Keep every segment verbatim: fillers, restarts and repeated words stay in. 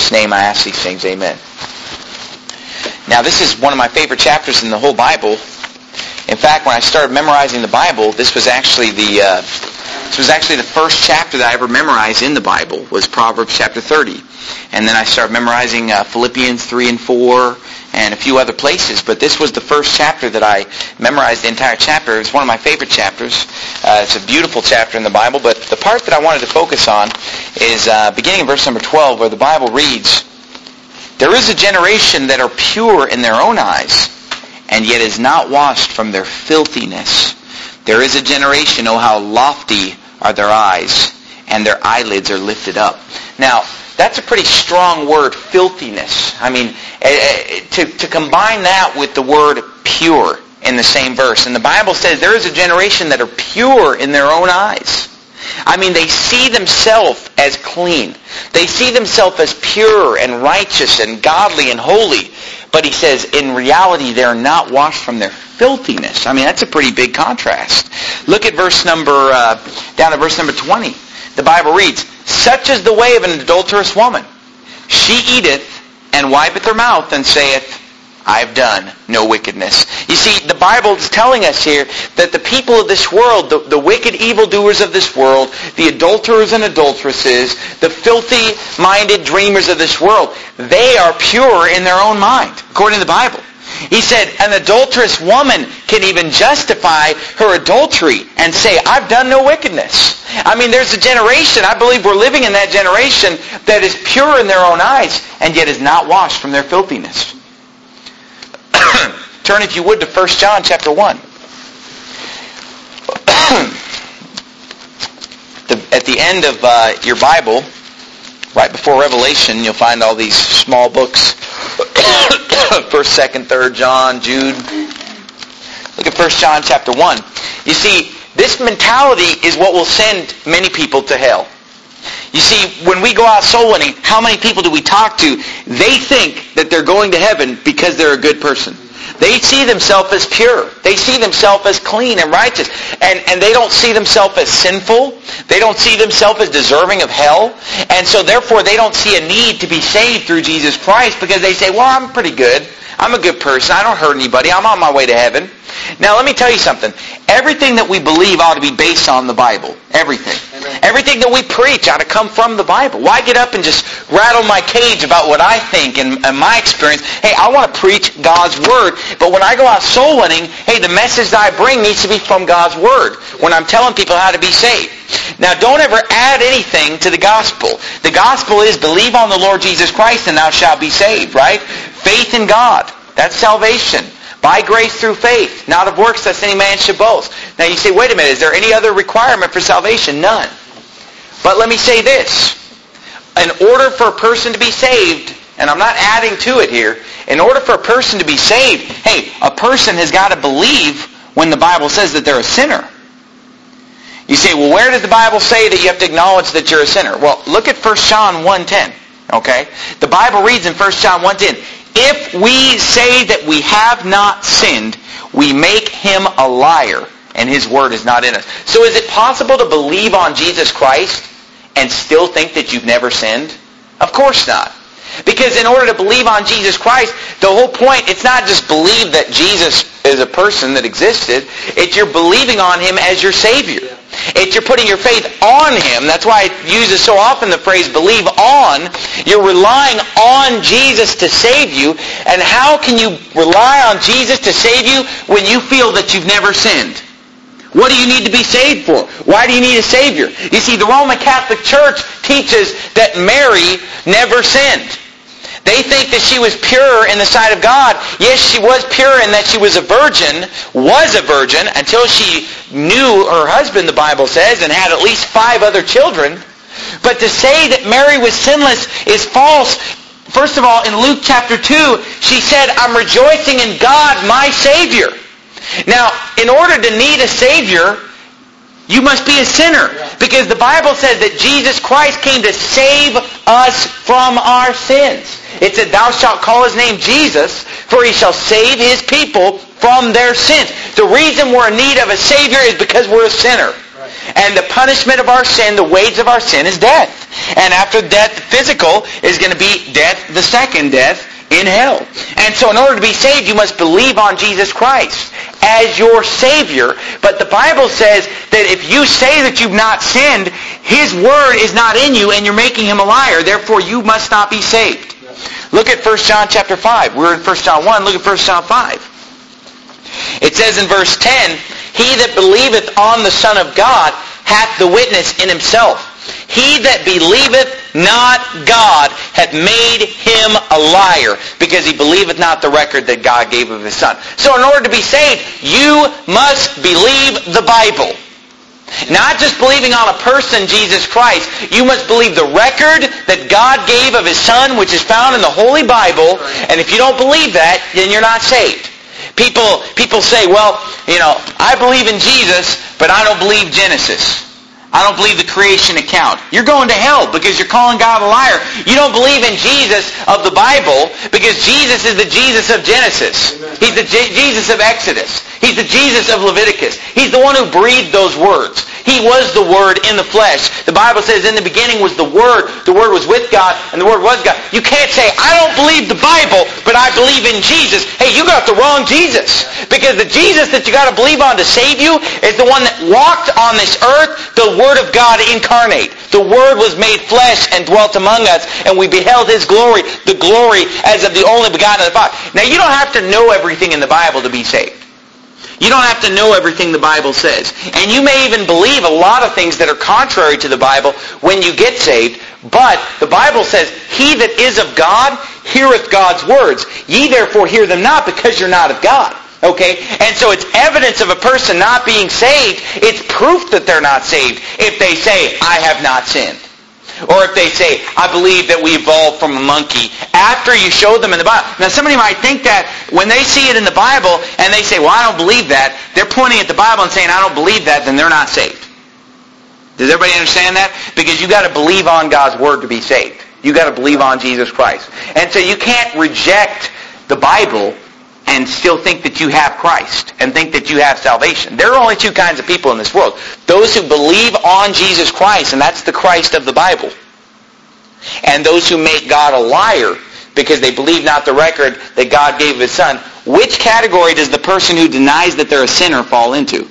Jesus' name I ask these things. Amen. Now, this is one of my favorite chapters in the whole Bible. In fact, when I started memorizing the Bible, this was actually the uh, this was actually the first chapter that I ever memorized in the Bible, was Proverbs chapter thirty. And then I started memorizing uh, Philippians three and four and a few other places. But this was the first chapter that I memorized the entire chapter. It's one of my favorite chapters. Uh, it's a beautiful chapter in the Bible. But the part that I wanted to focus on is uh, beginning in verse number twelve, where the Bible reads, "There is a generation that are pure in their own eyes, and yet is not washed from their filthiness. There is a generation, oh how lofty are their eyes, and their eyelids are lifted up." Now, that's a pretty strong word, filthiness. I mean, to, to combine that with the word pure in the same verse. And the Bible says there is a generation that are pure in their own eyes. I mean, they see themselves as clean. They see themselves as pure and righteous and godly and holy. But he says, in reality, they're not washed from their filthiness. I mean, that's a pretty big contrast. Look at verse number, uh, down to verse number twenty. The Bible reads, "Such is the way of an adulterous woman. She eateth and wipeth her mouth and saith, I have done no wickedness." You see, the Bible is telling us here that the people of this world, the, the wicked evildoers of this world, the adulterers and adulteresses, the filthy-minded dreamers of this world, they are pure in their own mind, according to the Bible. He said an adulterous woman can even justify her adultery and say, I've done no wickedness. I mean, there's a generation, I believe we're living in that generation, that is pure in their own eyes and yet is not washed from their filthiness. Turn, if you would, to First John chapter one. the, at the end of uh, your Bible, right before Revelation, you'll find all these small books. First, Second, Third John, Jude. Look at First John chapter one. You see, this mentality is what will send many people to hell. You see, when we go out soul winning, how many people do we talk to? They think that they're going to heaven because they're a good person. They see themselves as pure. They see themselves as clean and righteous. And, and they don't see themselves as sinful. They don't see themselves as deserving of hell. And so therefore they don't see a need to be saved through Jesus Christ because they say, well, I'm pretty good. I'm a good person. I don't hurt anybody. I'm on my way to heaven. Now let me tell you something. Everything that we believe ought to be based on the Bible. Everything. Amen. Everything that we preach ought to come from the Bible. Why get up and just rattle my cage about what I think and, and my experience? Hey, I want to preach God's Word. But when I go out soul winning, hey, the message that I bring needs to be from God's Word when I'm telling people how to be saved. Now don't ever add anything to the gospel. The gospel is believe on the Lord Jesus Christ and thou shalt be saved, right? Faith in God. That's salvation. By grace through faith, not of works lest any man should boast. Now you say, wait a minute, is there any other requirement for salvation? None. But let me say this. In order for a person to be saved, and I'm not adding to it here, in order for a person to be saved, hey, a person has got to believe when the Bible says that they're a sinner. You say, well, where does the Bible say that you have to acknowledge that you're a sinner? Well, look at First John one ten, okay? The Bible reads in First John one ten, if we say that we have not sinned, we make him a liar, and his word is not in us. So is it possible to believe on Jesus Christ and still think that you've never sinned? Of course not. Because in order to believe on Jesus Christ, the whole point, it's not just believe that Jesus is a person that existed. It's you're believing on him as your Savior. It's you're putting your faith on him. That's why it uses so often the phrase believe on. You're relying on Jesus to save you. And how can you rely on Jesus to save you when you feel that you've never sinned? What do you need to be saved for? Why do you need a Savior? You see, the Roman Catholic Church teaches that Mary never sinned. They think that she was pure in the sight of God. Yes, she was pure in that she was a virgin, was a virgin, until she knew her husband, the Bible says, and had at least five other children. But to say that Mary was sinless is false. First of all, in Luke chapter two, she said, I'm rejoicing in God, my Savior. Now, in order to need a Savior, you must be a sinner. Because the Bible says that Jesus Christ came to save us from our sins. It said, thou shalt call his name Jesus, for he shall save his people from their sins. The reason we're in need of a Savior is because we're a sinner. And the punishment of our sin, the wage of our sin, is death. And after death, physical, is going to be death, the second death, in hell. And so in order to be saved, you must believe on Jesus Christ as your Savior. But the Bible says that if you say that you've not sinned, His Word is not in you and you're making Him a liar. Therefore, you must not be saved. Look at First John chapter five. We're in First John one. Look at First John five. It says in verse ten, He that believeth on the Son of God hath the witness in himself. He that believeth not God hath made him a liar, because he believeth not the record that God gave of His Son. So in order to be saved, you must believe the Bible. Not just believing on a person, Jesus Christ. You must believe the record that God gave of His Son, which is found in the Holy Bible. And if you don't believe that, then you're not saved. People, people say, well, you know, I believe in Jesus, but I don't believe Genesis. I don't believe the creation account. You're going to hell because you're calling God a liar. You don't believe in Jesus of the Bible because Jesus is the Jesus of Genesis. He's the J- Jesus of Exodus. He's the Jesus of Leviticus. He's the one who breathed those words. He was the Word in the flesh. The Bible says in the beginning was the Word. The Word was with God, and the Word was God. You can't say, I don't believe the Bible, but I believe in Jesus. Hey, you got the wrong Jesus. Because the Jesus that you got to believe on to save you is the one that walked on this earth, the Word of God incarnate. The Word was made flesh and dwelt among us, and we beheld His glory, the glory as of the only begotten of the Father. Now, you don't have to know everything in the Bible to be saved. You don't have to know everything the Bible says. And you may even believe a lot of things that are contrary to the Bible when you get saved. But the Bible says, He that is of God heareth God's words. Ye therefore hear them not, because you're not of God. Okay? And so it's evidence of a person not being saved. It's proof that they're not saved if they say, I have not sinned. Or if they say, I believe that we evolved from a monkey, after you showed them in the Bible. Now somebody might think that when they see it in the Bible and they say, well, I don't believe that, they're pointing at the Bible and saying, I don't believe that, then they're not saved. Does everybody understand that? Because you got to believe on God's Word to be saved. You got to believe on Jesus Christ. And so you can't reject the Bible and still think that you have Christ and think that you have salvation. There are only two kinds of people in this world. Those who believe on Jesus Christ, and that's the Christ of the Bible. And those who make God a liar because they believe not the record that God gave of His Son. Which category does the person who denies that they're a sinner fall into?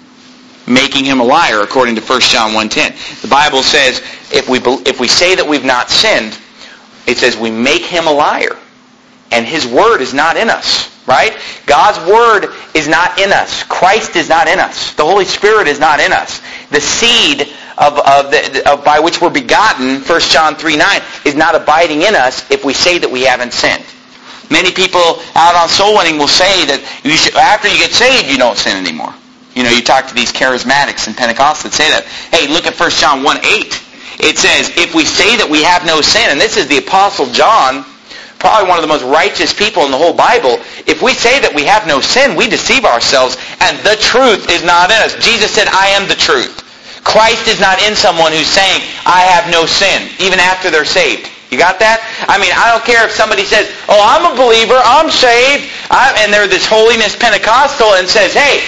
Making him a liar, according to First John one ten. The Bible says, if we, if we say that we've not sinned, it says we make him a liar. And His Word is not in us. Right? God's Word is not in us. Christ is not in us. The Holy Spirit is not in us. The seed of, of, the, of by which we're begotten, First John three nine, is not abiding in us if we say that we haven't sinned. Many people out on soul winning will say that you should, after you get saved, you don't sin anymore. You know, you talk to these charismatics and Pentecostals that say that. Hey, look at First John one eight. It says, if we say that we have no sin, and this is the Apostle John, probably one of the most righteous people in the whole Bible, if we say that we have no sin, we deceive ourselves, and the truth is not in us. Jesus said, I am the truth. Christ is not in someone who's saying, I have no sin, even after they're saved. You got that? I mean, I don't care if somebody says, oh, I'm a believer, I'm saved, I'm, and they're this holiness Pentecostal and says, hey,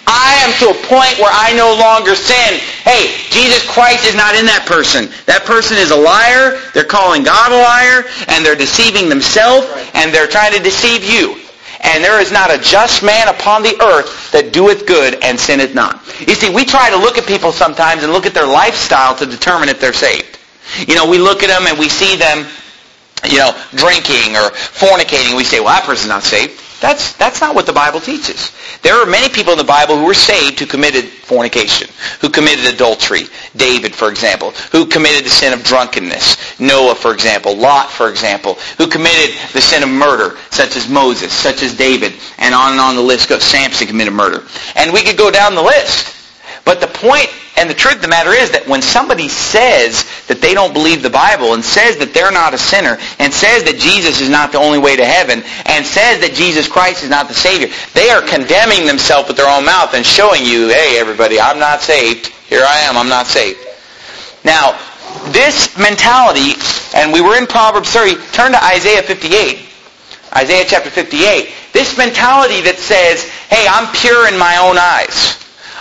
I am to a point where I no longer sin. Hey, Jesus Christ is not in that person. That person is a liar. They're calling God a liar, and they're deceiving themselves, and they're trying to deceive you. And there is not a just man upon the earth that doeth good and sinneth not. You see, we try to look at people sometimes and look at their lifestyle to determine if they're saved. You know, we look at them and we see them, you know, drinking or fornicating. We say, well, that person's not saved. That's that's not what the Bible teaches. There are many people in the Bible who were saved who committed fornication, who committed adultery. David, for example, who committed the sin of drunkenness. Noah, for example. Lot, for example, who committed the sin of murder, such as Moses, such as David, and on and on the list goes. Samson committed murder. And we could go down the list. But the point and the truth of the matter is that when somebody says that they don't believe the Bible and says that they're not a sinner and says that Jesus is not the only way to heaven and says that Jesus Christ is not the Savior, they are condemning themselves with their own mouth and showing you, hey, everybody, I'm not saved. Here I am, I'm not saved. Now, this mentality, and we were in Proverbs thirty, turn to Isaiah fifty-eight. Isaiah chapter fifty-eight. This mentality that says, hey, I'm pure in my own eyes.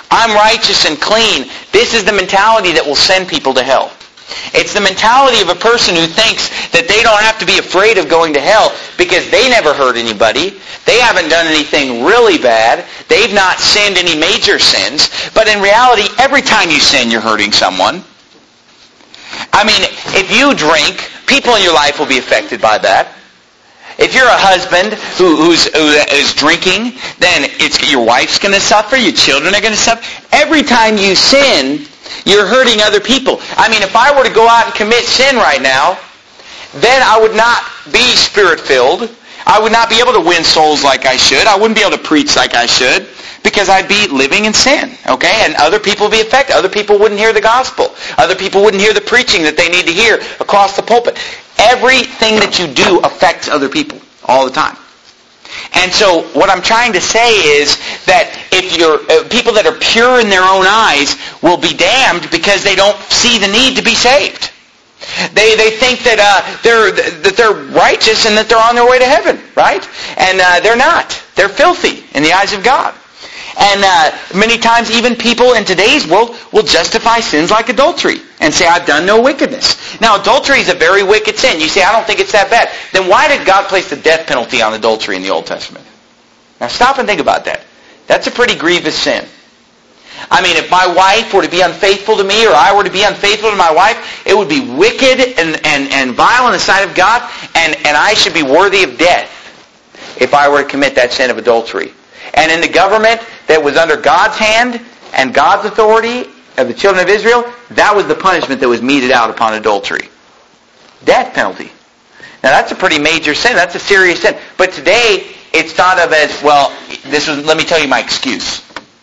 I'm righteous and clean. This is the mentality that will send people to hell. It's the mentality of a person who thinks that they don't have to be afraid of going to hell because they never hurt anybody. They haven't done anything really bad. They've not sinned any major sins. But in reality, every time you sin, you're hurting someone. I mean, if you drink, people in your life will be affected by that. If you're a husband who, who's, who is drinking, then it's your wife's going to suffer, your children are going to suffer. Every time you sin, you're hurting other people. I mean, if I were to go out and commit sin right now, then I would not be Spirit-filled. I would not be able to win souls like I should. I wouldn't be able to preach like I should because I'd be living in sin, okay? And other people would be affected. Other people wouldn't hear the gospel. Other people wouldn't hear the preaching that they need to hear across the pulpit. Everything that you do affects other people all the time. And so what I'm trying to say is that if you're uh, people that are pure in their own eyes will be damned because they don't see the need to be saved. They they think that uh, they're that they're righteous and that they're on their way to heaven, right? And uh, they're not. They're filthy in the eyes of God. And uh, many times even people in today's world will justify sins like adultery and say, I've done no wickedness. Now, adultery is a very wicked sin. You say, I don't think it's that bad. Then why did God place the death penalty on adultery in the Old Testament? Now, stop and think about that. That's a pretty grievous sin. I mean, if my wife were to be unfaithful to me or I were to be unfaithful to my wife, it would be wicked and, and, and vile in the sight of God, and, and I should be worthy of death if I were to commit that sin of adultery. And in the government that was under God's hand and God's authority of the children of Israel, that was the punishment that was meted out upon adultery. Death penalty. Now that's a pretty major sin. That's a serious sin. But today, it's thought of as, well, this was, let me tell you my excuse.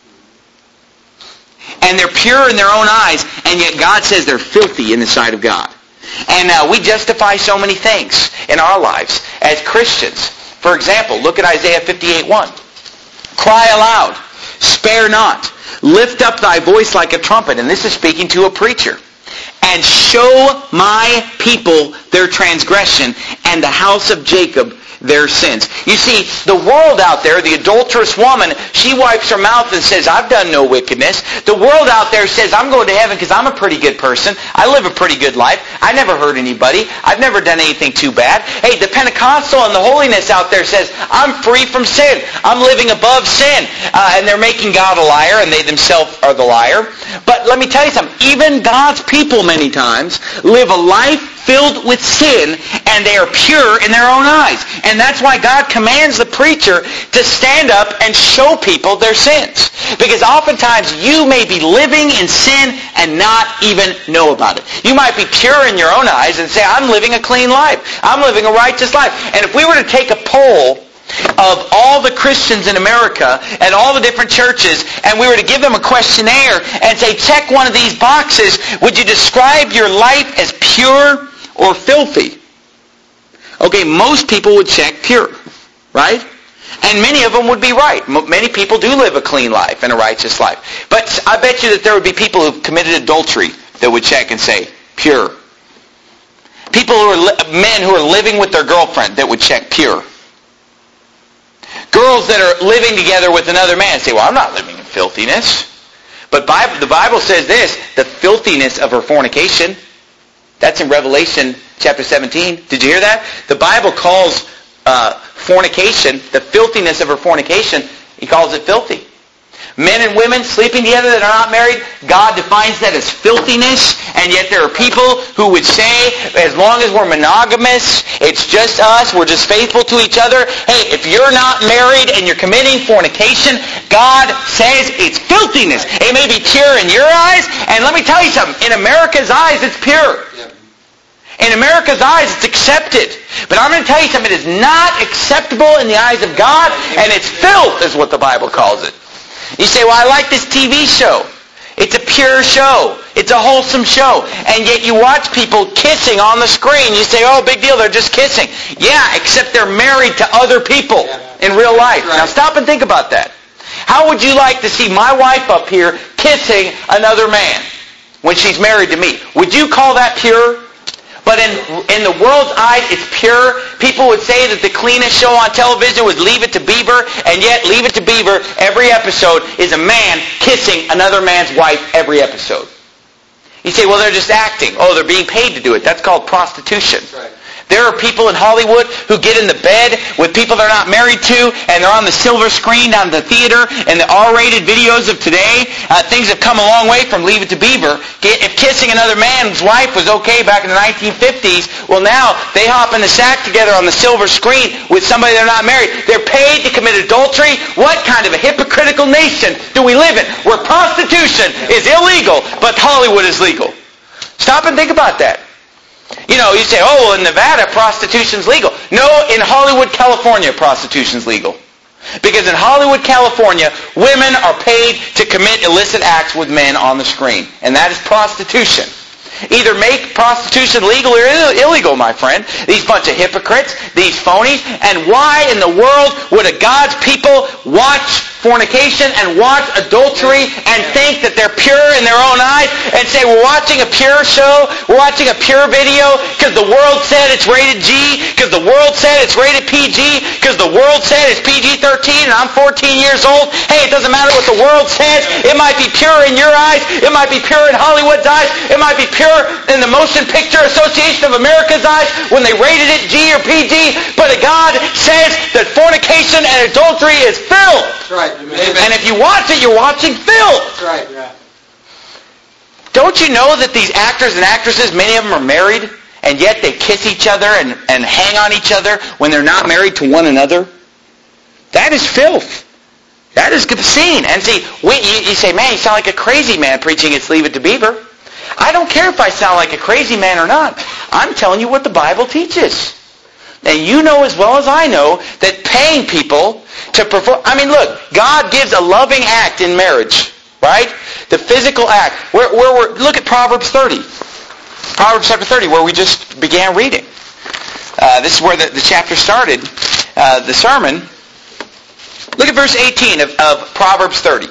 And they're pure in their own eyes, and yet God says they're filthy in the sight of God. And uh, we justify so many things in our lives as Christians. For example, look at Isaiah fifty-eight one. Cry aloud, spare not, lift up thy voice like a trumpet. And this is speaking to a preacher. And show my people their transgression, and the house of Jacob their sins. You see, the world out there, the adulterous woman, she wipes her mouth and says, I've done no wickedness. The world out there says, I'm going to heaven because I'm a pretty good person. I live a pretty good life. I never hurt anybody. I've never done anything too bad. Hey, the Pentecostal and the holiness out there says, I'm free from sin. I'm living above sin. Uh, and they're making God a liar, and they themselves are the liar. But let me tell you something. Even God's people many times live a life filled with sin, and they are pure in their own eyes. And that's why God commands the preacher to stand up and show people their sins. Because oftentimes you may be living in sin and not even know about it. You might be pure in your own eyes and say, I'm living a clean life. I'm living a righteous life. And if we were to take a poll of all the Christians in America and all the different churches, and we were to give them a questionnaire and say, check one of these boxes, would you describe your life as pure or filthy? Okay, most people would check pure, right? And many of them would be right. Many people do live a clean life and a righteous life. But I bet you that there would be people who've committed adultery that would check and say pure. People who are li- men who are living with their girlfriend that would check pure. Girls that are living together with another man say, well, I'm not living in filthiness. But Bible, the Bible says this, the filthiness of her fornication. That's in Revelation chapter seventeen. Did you hear that? The Bible calls uh, fornication, the filthiness of her fornication, he calls it filthy. Men and women sleeping together that are not married, God defines that as filthiness, and yet there are people who would say, as long as we're monogamous, it's just us, we're just faithful to each other. Hey, if you're not married and you're committing fornication, God says it's filthiness. It may be pure in your eyes, and let me tell you something, in America's eyes, it's pure. In America's eyes, it's accepted. But I'm going to tell you something, it is not acceptable in the eyes of God, and it's filth, is what the Bible calls it. You say, well, I like this T V show. It's a pure show. It's a wholesome show. And yet you watch people kissing on the screen. You say, oh, big deal, they're just kissing. Yeah, except they're married to other people in real life. Now stop and think about that. How would you like to see my wife up here kissing another man when she's married to me? Would you call that pure? But in in the world's eyes, it's pure. People would say that the cleanest show on television was Leave It to Beaver, and yet Leave It to Beaver, every episode is a man kissing another man's wife every episode. You say, well, they're just acting. Oh, they're being paid to do it. That's called prostitution. That's right. There are people in Hollywood who get in the bed with people they're not married to, and they're on the silver screen down at the theater, and the R-rated videos of today, uh, things have come a long way from Leave It to Beaver. If kissing another man's wife was okay back in the nineteen fifties, well, now they hop in the sack together on the silver screen with somebody they're not married. They're paid to commit adultery. What kind of a hypocritical nation do we live in, where prostitution is illegal, but Hollywood is legal? Stop and think about that. You know, you say, oh, well, in Nevada, prostitution's legal. No, in Hollywood, California, prostitution's legal. Because in Hollywood, California, women are paid to commit illicit acts with men on the screen. And that is prostitution. Either make prostitution legal or illegal, my friend. These bunch of hypocrites, these phonies. And why in the world would a God's people watch fornication and watch adultery and think that they're pure in their own eyes and say, we're watching a pure show, we're watching a pure video because the world said it's rated G, because the world said it's rated P G, because the world said it's P G thirteen and I'm fourteen years old. Hey, it doesn't matter what the world says. It might be pure in your eyes. It might be pure in Hollywood's eyes. It might be pure in the Motion Picture Association of America's eyes when they rated it G or P G. But God says that fornication and adultery is filth. That's right. Amen. And if you watch it, you're watching filth. That's right. Yeah. Don't you know that these actors and actresses, many of them are married, and yet they kiss each other and, and hang on each other when they're not married to one another? That is filth. That is obscene. And see, we, you, you say, man, you sound like a crazy man preaching it's Leave It to Beaver. I don't care if I sound like a crazy man or not. I'm telling you what the Bible teaches. And you know as well as I know that paying people to perform... I mean, look, God gives a loving act in marriage, right? The physical act. Where, where we're, look at Proverbs thirty. Proverbs chapter thirty, where we just began reading. Uh, this is where the, the chapter started, uh, the sermon. Look at verse eighteen of, of Proverbs thirty.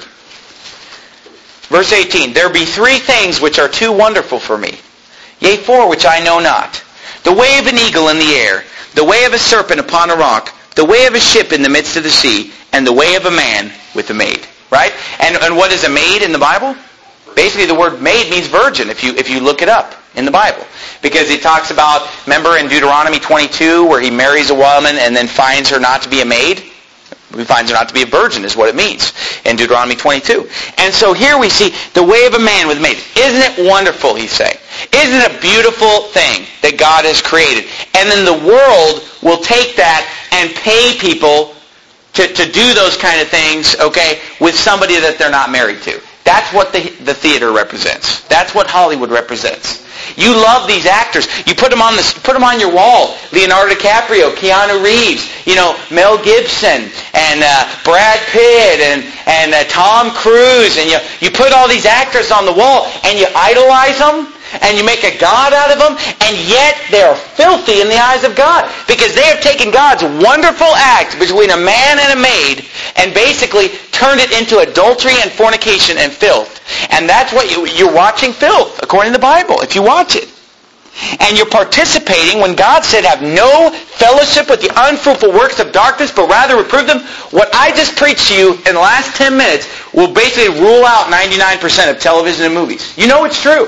Verse eighteen, there be three things which are too wonderful for me, yea, four which I know not. The way of an eagle in the air, the way of a serpent upon a rock, the way of a ship in the midst of the sea, and the way of a man with a maid. Right? And, and what is a maid in the Bible? Basically, the word maid means virgin, if you if you look it up in the Bible. Because he talks about, remember in Deuteronomy twenty-two, where he marries a woman and then finds her not to be a maid? He finds her not to be a virgin is what it means in Deuteronomy twenty-two. And so here we see the way of a man with a maid. Isn't it wonderful, he's saying? Isn't it a beautiful thing that God has created? And then the world will take that and pay people to, to do those kind of things, okay, with somebody that they're not married to. That's what the, the theater represents. That's what Hollywood represents. You love these actors. You put them on the, put them on your wall. Leonardo DiCaprio, Keanu Reeves, you know, Mel Gibson, and uh, Brad Pitt, and and uh, Tom Cruise, and you you put all these actors on the wall, and you idolize them, and you make a god out of them, and yet they are filthy in the eyes of God because they have taken God's wonderful act between a man and a maid and basically turned it into adultery and fornication and filth. And that's what you, you're watching filth, according to the Bible, if you watch it. And you're participating when God said, have no fellowship with the unfruitful works of darkness, but rather reprove them. What I just preached to you in the last ten minutes will basically rule out ninety-nine percent of television and movies. You know it's true.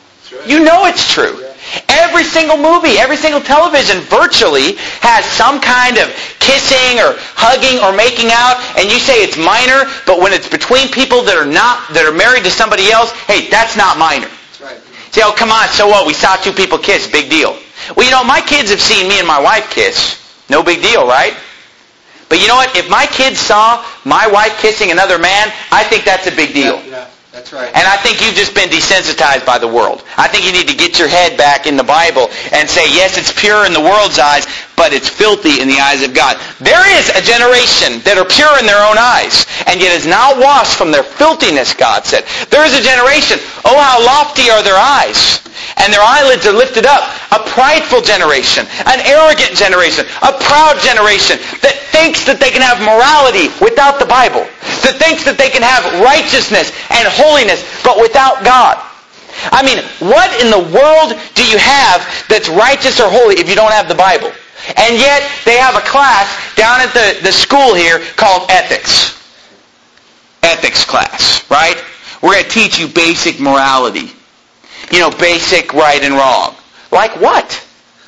You know it's true. Every single movie, every single television virtually has some kind of kissing or hugging or making out, and you say it's minor, but when it's between people that are not, that are married to somebody else, hey, that's not minor. That's right. Say, oh, come on, so what? We saw two people kiss, big deal. Well, you know, my kids have seen me and my wife kiss. No big deal, right? But you know what? If my kids saw my wife kissing another man, I think that's a big deal. Yeah, yeah. That's right. And I think you've just been desensitized by the world. I think you need to get your head back in the Bible and say, yes, it's pure in the world's eyes, but it's filthy in the eyes of God. There is a generation that are pure in their own eyes, and yet is now washed from their filthiness, God said. There is a generation, oh, how lofty are their eyes, and their eyelids are lifted up. A prideful generation, an arrogant generation, a proud generation that thinks that they can have morality without the Bible, that thinks that they can have righteousness and holiness, but without God. I mean, what in the world do you have that's righteous or holy if you don't have the Bible? And yet, they have a class down at the, the school here called ethics. Ethics class, right? We're going to teach you basic morality. You know, basic right and wrong. Like what?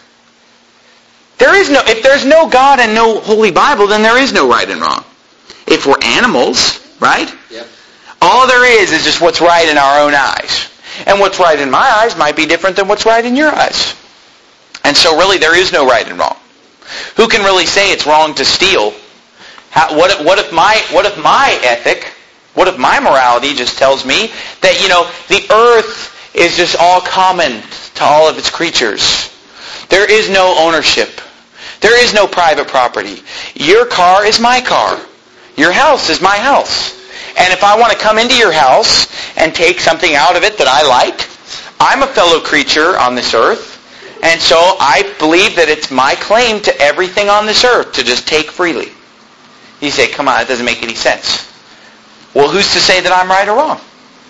There is no, if there's no God and no Holy Bible, then there is no right and wrong. If we're animals, right? Yep. All there is is just what's right in our own eyes. And what's right in my eyes might be different than what's right in your eyes. And so really there is no right and wrong. Who can really say it's wrong to steal? How, what, if, what, if my, what if my ethic, what if my morality just tells me that, you know, the earth is just all common to all of its creatures. There is no ownership. There is no private property. Your car is my car. Your house is my house. And if I want to come into your house and take something out of it that I like, I'm a fellow creature on this earth. And so I believe that it's my claim to everything on this earth to just take freely. You say, come on, that doesn't make any sense. Well, who's to say that I'm right or wrong?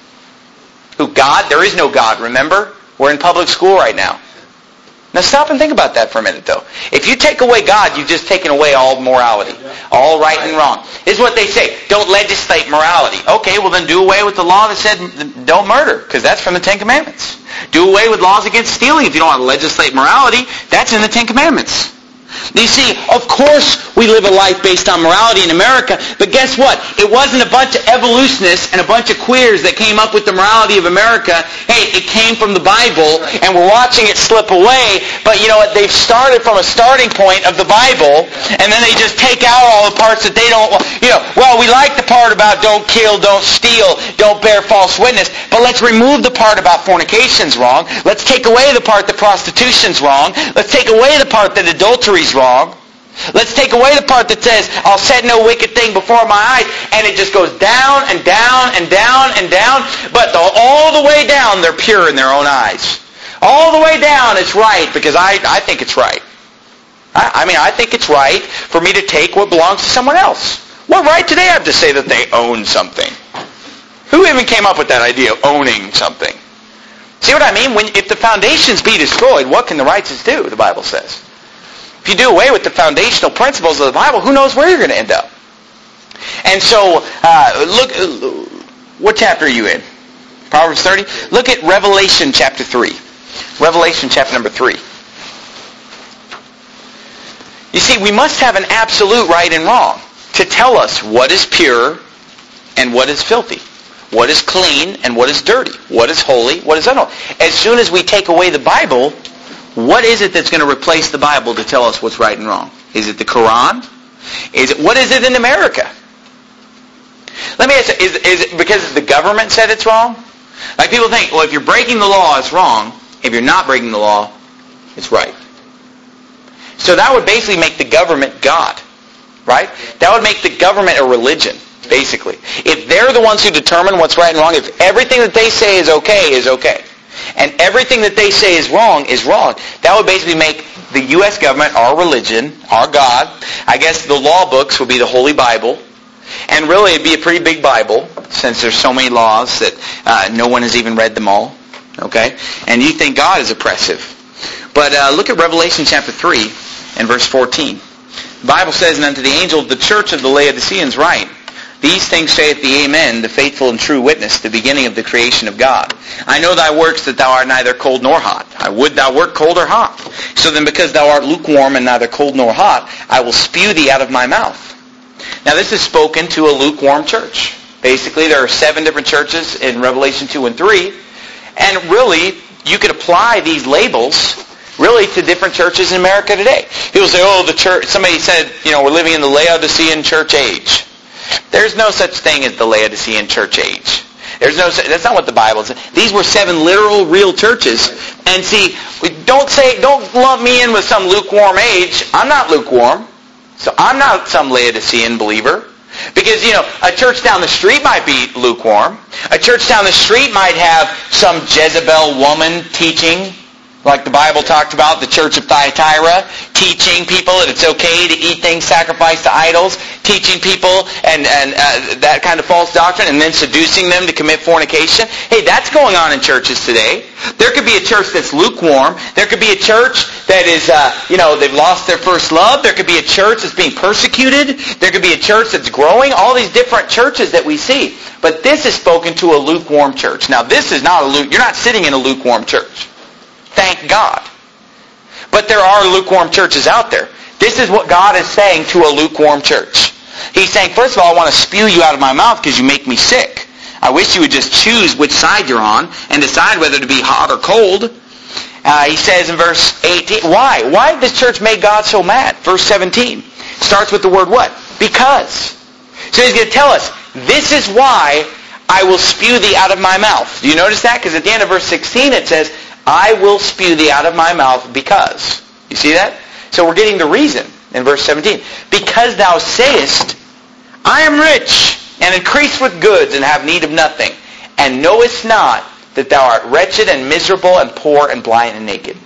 Who? God? There is no God, remember? We're in public school right now. Now stop and think about that for a minute, though. If you take away God, you've just taken away all morality. All right and wrong. This is what they say. Don't legislate morality. Okay, well then do away with the law that said don't murder, because that's from the Ten Commandments. Do away with laws against stealing. If you don't want to legislate morality, that's in the Ten Commandments. You see, of course we live a life based on morality in America, but guess what? It wasn't a bunch of evolutionists and a bunch of queers that came up with the morality of America. Hey, it came from the Bible, and we're watching it slip away, but you know what? They've started from a starting point of the Bible, and then they just take out all the parts that they don't want. You know, well, we like the part about don't kill, don't steal, don't bear false witness, but let's remove the part about fornication's wrong. Let's take away the part that prostitution's wrong. Let's take away the part that adultery's wrong. Let's take away the part that says, I'll set no wicked thing before my eyes, and it just goes down and down and down and down, but the, all the way down they're pure in their own eyes. All the way down it's right because I, I think it's right. I, I mean, I think it's right for me to take what belongs to someone else. What right do they have to say that they own something? Who even came up with that idea of owning something? See what I mean? When, if the foundations be destroyed, what can the righteous do, the Bible says? If you do away with the foundational principles of the Bible, who knows where you're going to end up? And so, uh, look, what chapter are you in? Proverbs thirty? Look at Revelation chapter three. Revelation chapter number three. You see, we must have an absolute right and wrong to tell us what is pure and what is filthy. What is clean and what is dirty. What is holy, what is unholy. As soon as we take away the Bible, what is it that's going to replace the Bible to tell us what's right and wrong? Is it the Quran? Is it, what is it in America? Let me ask you, is, is it because the government said it's wrong? Like people think, well, if you're breaking the law, it's wrong. If you're not breaking the law, it's right. So that would basically make the government God, right? That would make the government a religion, basically. If they're the ones who determine what's right and wrong, if everything that they say is okay, is okay, and everything that they say is wrong is wrong, that would basically make the U S government our religion, our God. I guess the law books would be the Holy Bible. And really it'd be a pretty big Bible, since there's so many laws that uh, no one has even read them all. Okay? And you think God is oppressive. But uh, look at Revelation chapter three and verse fourteen. The Bible says, and unto the angel of the church of the Laodiceans write, these things saith the Amen, the faithful and true witness, the beginning of the creation of God. I know thy works, that thou art neither cold nor hot. I would thou wert cold or hot. So then because thou art lukewarm and neither cold nor hot, I will spew thee out of my mouth. Now this is spoken to a lukewarm church. Basically, there are seven different churches in Revelation two and three. And really, you could apply these labels really to different churches in America today. People say, oh, the church, somebody said, you know, we're living in the Laodicean church age. There's no such thing as the Laodicean church age. There's no. That's not what the Bible says. These were seven literal, real churches. And see, don't say, don't lump me in with some lukewarm age. I'm not lukewarm. So I'm not some Laodicean believer. Because, you know, a church down the street might be lukewarm. A church down the street might have some Jezebel woman teaching Like the Bible talked about the church of Thyatira, teaching people that it's okay to eat things sacrificed to idols, teaching people and, and uh, that kind of false doctrine, and then seducing them to commit fornication. Hey, that's going on in churches today. There could be a church that's lukewarm. There could be a church that is, uh, you know, they've lost their first love. There could be a church that's being persecuted. There could be a church that's growing. All these different churches that we see. But this is spoken to a lukewarm church. Now, this is not a luke. You're not sitting in a lukewarm church. Thank God. But there are lukewarm churches out there. This is what God is saying to a lukewarm church. He's saying, first of all, I want to spew you out of my mouth because you make me sick. I wish you would just choose which side you're on and decide whether to be hot or cold. Uh, he says in verse eighteen, why? Why did this church make God so mad? Verse seventeen starts with the word what? Because. So he's going to tell us, this is why I will spew thee out of my mouth. Do you notice that? Because at the end of verse sixteen it says, I will spew thee out of my mouth because. You see that? So we're getting the reason in verse seventeen. Because thou sayest, I am rich, and increase with goods, and have need of nothing, and knowest not that thou art wretched and miserable and poor and blind and naked.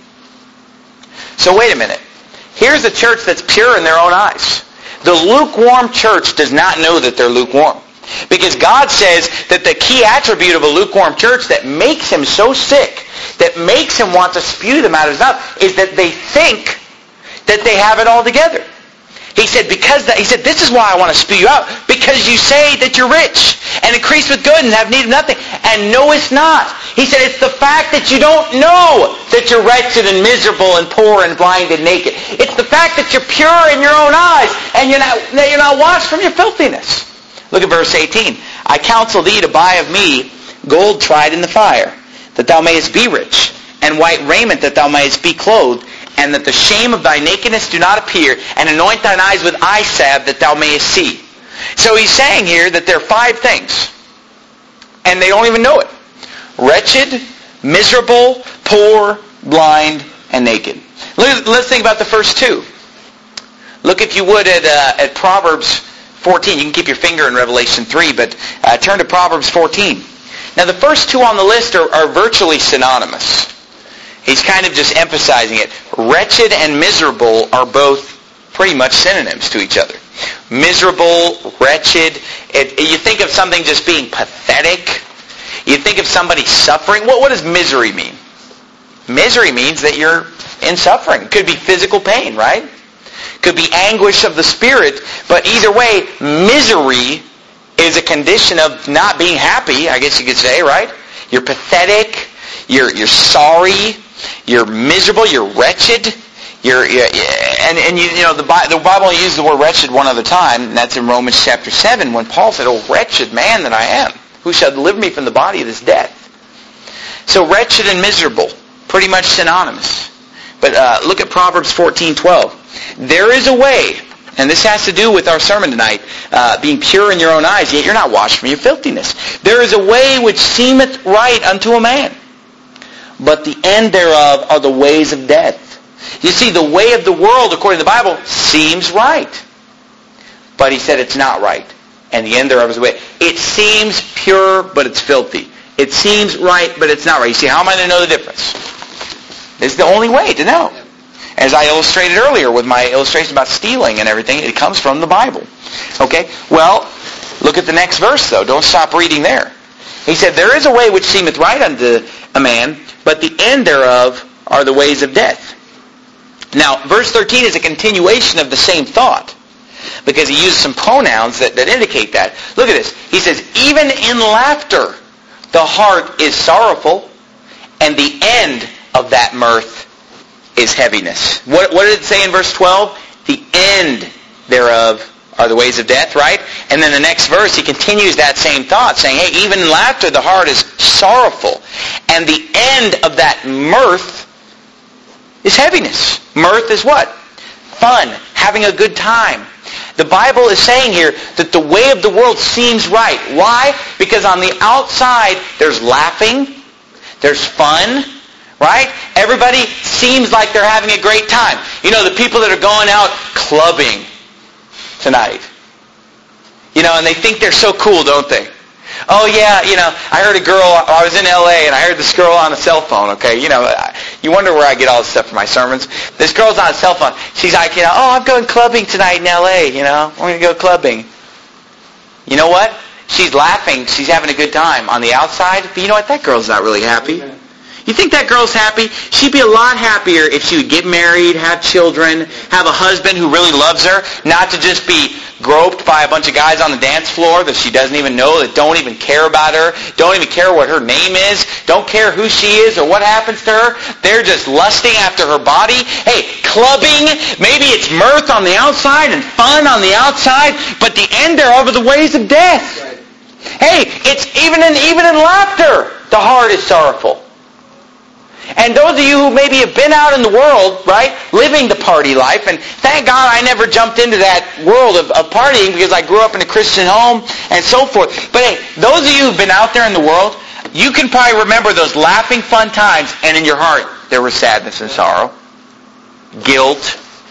So wait a minute. Here's a church that's pure in their own eyes. The lukewarm church does not know that they're lukewarm. Because God says that the key attribute of a lukewarm church that makes him so sick, that makes him want to spew them out of his mouth, is that they think that they have it all together. He said, because that, he said, this is why I want to spew you out, because you say that you're rich and increase with good and have need of nothing, and knowest not. He said, it's the fact that you don't know that you're wretched and miserable and poor and blind and naked. It's the fact that you're pure in your own eyes and you're not, that you're not washed from your filthiness. Look at verse eighteen. I counsel thee to buy of me gold tried in the fire, that thou mayest be rich, and white raiment that thou mayest be clothed, and that the shame of thy nakedness do not appear, and anoint thine eyes with eye salve that thou mayest see. So he's saying here that there are five things, and they don't even know it. Wretched, miserable, poor, blind, and naked. Let's think about the first two. Look, if you would, at, uh, at Proverbs fourteen. You can keep your finger in Revelation three, but uh, turn to Proverbs fourteen. Now, the first two on the list are, are virtually synonymous. He's kind of just emphasizing it. Wretched and miserable are both pretty much synonyms to each other. Miserable, wretched. It, you think of something just being pathetic. You think of somebody suffering. What, what does misery mean? Misery means that you're in suffering. It could be physical pain, right? Could be anguish of the spirit, but either way, misery is a condition of not being happy, I guess you could say, right? You're pathetic, you're you're sorry, you're miserable, you're wretched, you're, you're and and you you know the Bible, the Bible uses the word wretched one other time, and that's in Romans chapter seven when Paul said, "Oh wretched man that I am, who shall deliver me from the body of this death?" So wretched and miserable, pretty much synonymous. But uh, look at Proverbs fourteen twelve. There is a way, and this has to do with our sermon tonight, uh, being pure in your own eyes, yet you're not washed from your filthiness. There is a way which seemeth right unto a man, but the end thereof are the ways of death. You see, the way of the world, according to the Bible, seems right. But he said it's not right. And the end thereof is the way. It seems pure, but it's filthy. It seems right, but it's not right. You see, how am I going to know the difference? This is the only way to know. As I illustrated earlier with my illustration about stealing and everything, it comes from the Bible. Okay? Well, look at the next verse, though. Don't stop reading there. He said, there is a way which seemeth right unto a man, but the end thereof are the ways of death. Now, verse thirteen is a continuation of the same thought, because he used some pronouns that, that indicate that. Look at this. He says, even in laughter, the heart is sorrowful, and the end of that mirth is heaviness. What, what did it say in verse twelve? The end thereof are the ways of death, right? And then the next verse, he continues that same thought, saying, hey, even in laughter, the heart is sorrowful. And the end of that mirth is heaviness. Mirth is what? Fun. Having a good time. The Bible is saying here that the way of the world seems right. Why? Because on the outside, there's laughing, there's fun, right? Everybody seems like they're having a great time. You know, the people that are going out clubbing tonight. You know, and they think they're so cool, don't they? Oh yeah, you know, I heard a girl, I was in L A and I heard this girl on a cell phone, okay? You know, you wonder where I get all this stuff for my sermons. This girl's on a cell phone. She's like, you know, oh, I'm going clubbing tonight in L A, you know. I'm going to go clubbing. You know what? She's laughing. She's having a good time on the outside. But you know what? That girl's not really happy. You think that girl's happy? She'd be a lot happier if she would get married, have children, have a husband who really loves her, not to just be groped by a bunch of guys on the dance floor that she doesn't even know, that don't even care about her, don't even care what her name is, don't care who she is or what happens to her. They're just lusting after her body. Hey, clubbing, maybe it's mirth on the outside and fun on the outside, but the end thereof are the ways of death. Hey, it's even in, even in laughter, the heart is sorrowful. And those of you who maybe have been out in the world, right, living the party life, and thank God I never jumped into that world of, of partying because I grew up in a Christian home and so forth. But hey, those of you who've been out there in the world, you can probably remember those laughing fun times, and in your heart there was sadness and sorrow, guilt,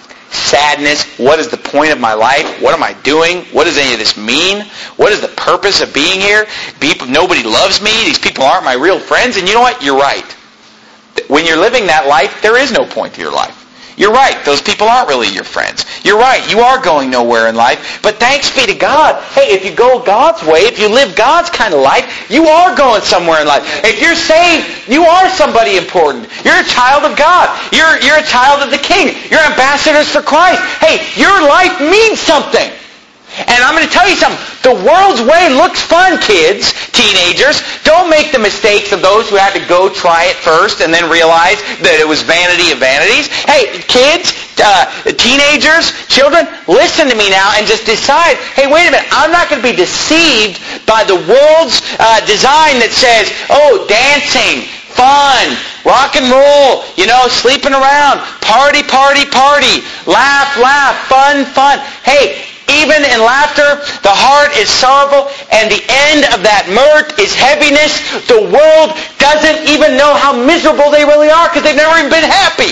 sadness. What is the point of my life? What am I doing? What does any of this mean? What is the purpose of being here? People, nobody loves me. These people aren't my real friends. And you know what? You're right. When you're living that life, there is no point to your life. You're right. Those people aren't really your friends. You're right. You are going nowhere in life. But thanks be to God. Hey, if you go God's way, if you live God's kind of life, you are going somewhere in life. If you're saved, you are somebody important. You're a child of God. You're, you're a child of the King. You're ambassadors for Christ. Hey, your life means something. And I'm going to tell you something. The world's way looks fun, kids, teenagers. Don't make the mistakes of those who had to go try it first and then realize that it was vanity of vanities. Hey, kids, uh, teenagers, children, listen to me now and just decide, hey, wait a minute, I'm not going to be deceived by the world's uh, design that says, oh, dancing, fun, rock and roll, you know, sleeping around, party, party, party, laugh, laugh, fun, fun. Hey, even in laughter, the heart is sorrowful, and the end of that mirth is heaviness. The world doesn't even know how miserable they really are because they've never even been happy.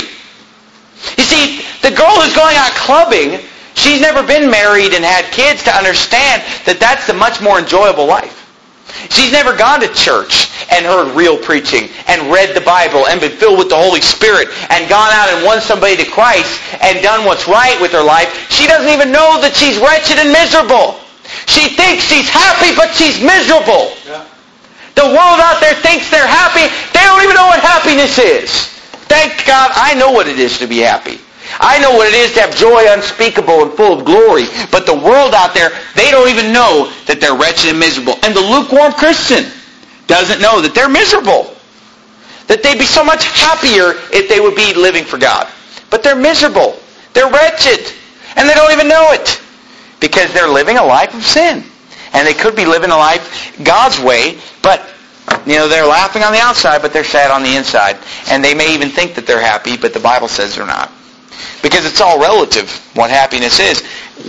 You see, the girl who's going out clubbing, she's never been married and had kids to understand that that's the much more enjoyable life. She's never gone to church and heard real preaching and read the Bible and been filled with the Holy Spirit and gone out and won somebody to Christ and done what's right with her life. She doesn't even know that she's wretched and miserable. She thinks she's happy, but she's miserable. Yeah. The world out there thinks they're happy. They don't even know what happiness is. Thank God I know what it is to be happy. I know what it is to have joy unspeakable and full of glory. But the world out there, they don't even know that they're wretched and miserable. And the lukewarm Christian doesn't know that they're miserable. That they'd be so much happier if they would be living for God. But they're miserable. They're wretched. And they don't even know it. Because they're living a life of sin. And they could be living a life God's way, but you know, they're laughing on the outside, but they're sad on the inside. And they may even think that they're happy, but the Bible says they're not. Because it's all relative, what happiness is.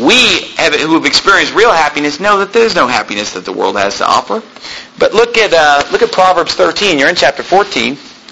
We have, who have experienced real happiness know that there's no happiness that the world has to offer. But look at uh, look at Proverbs thirteen. You're in chapter fourteen.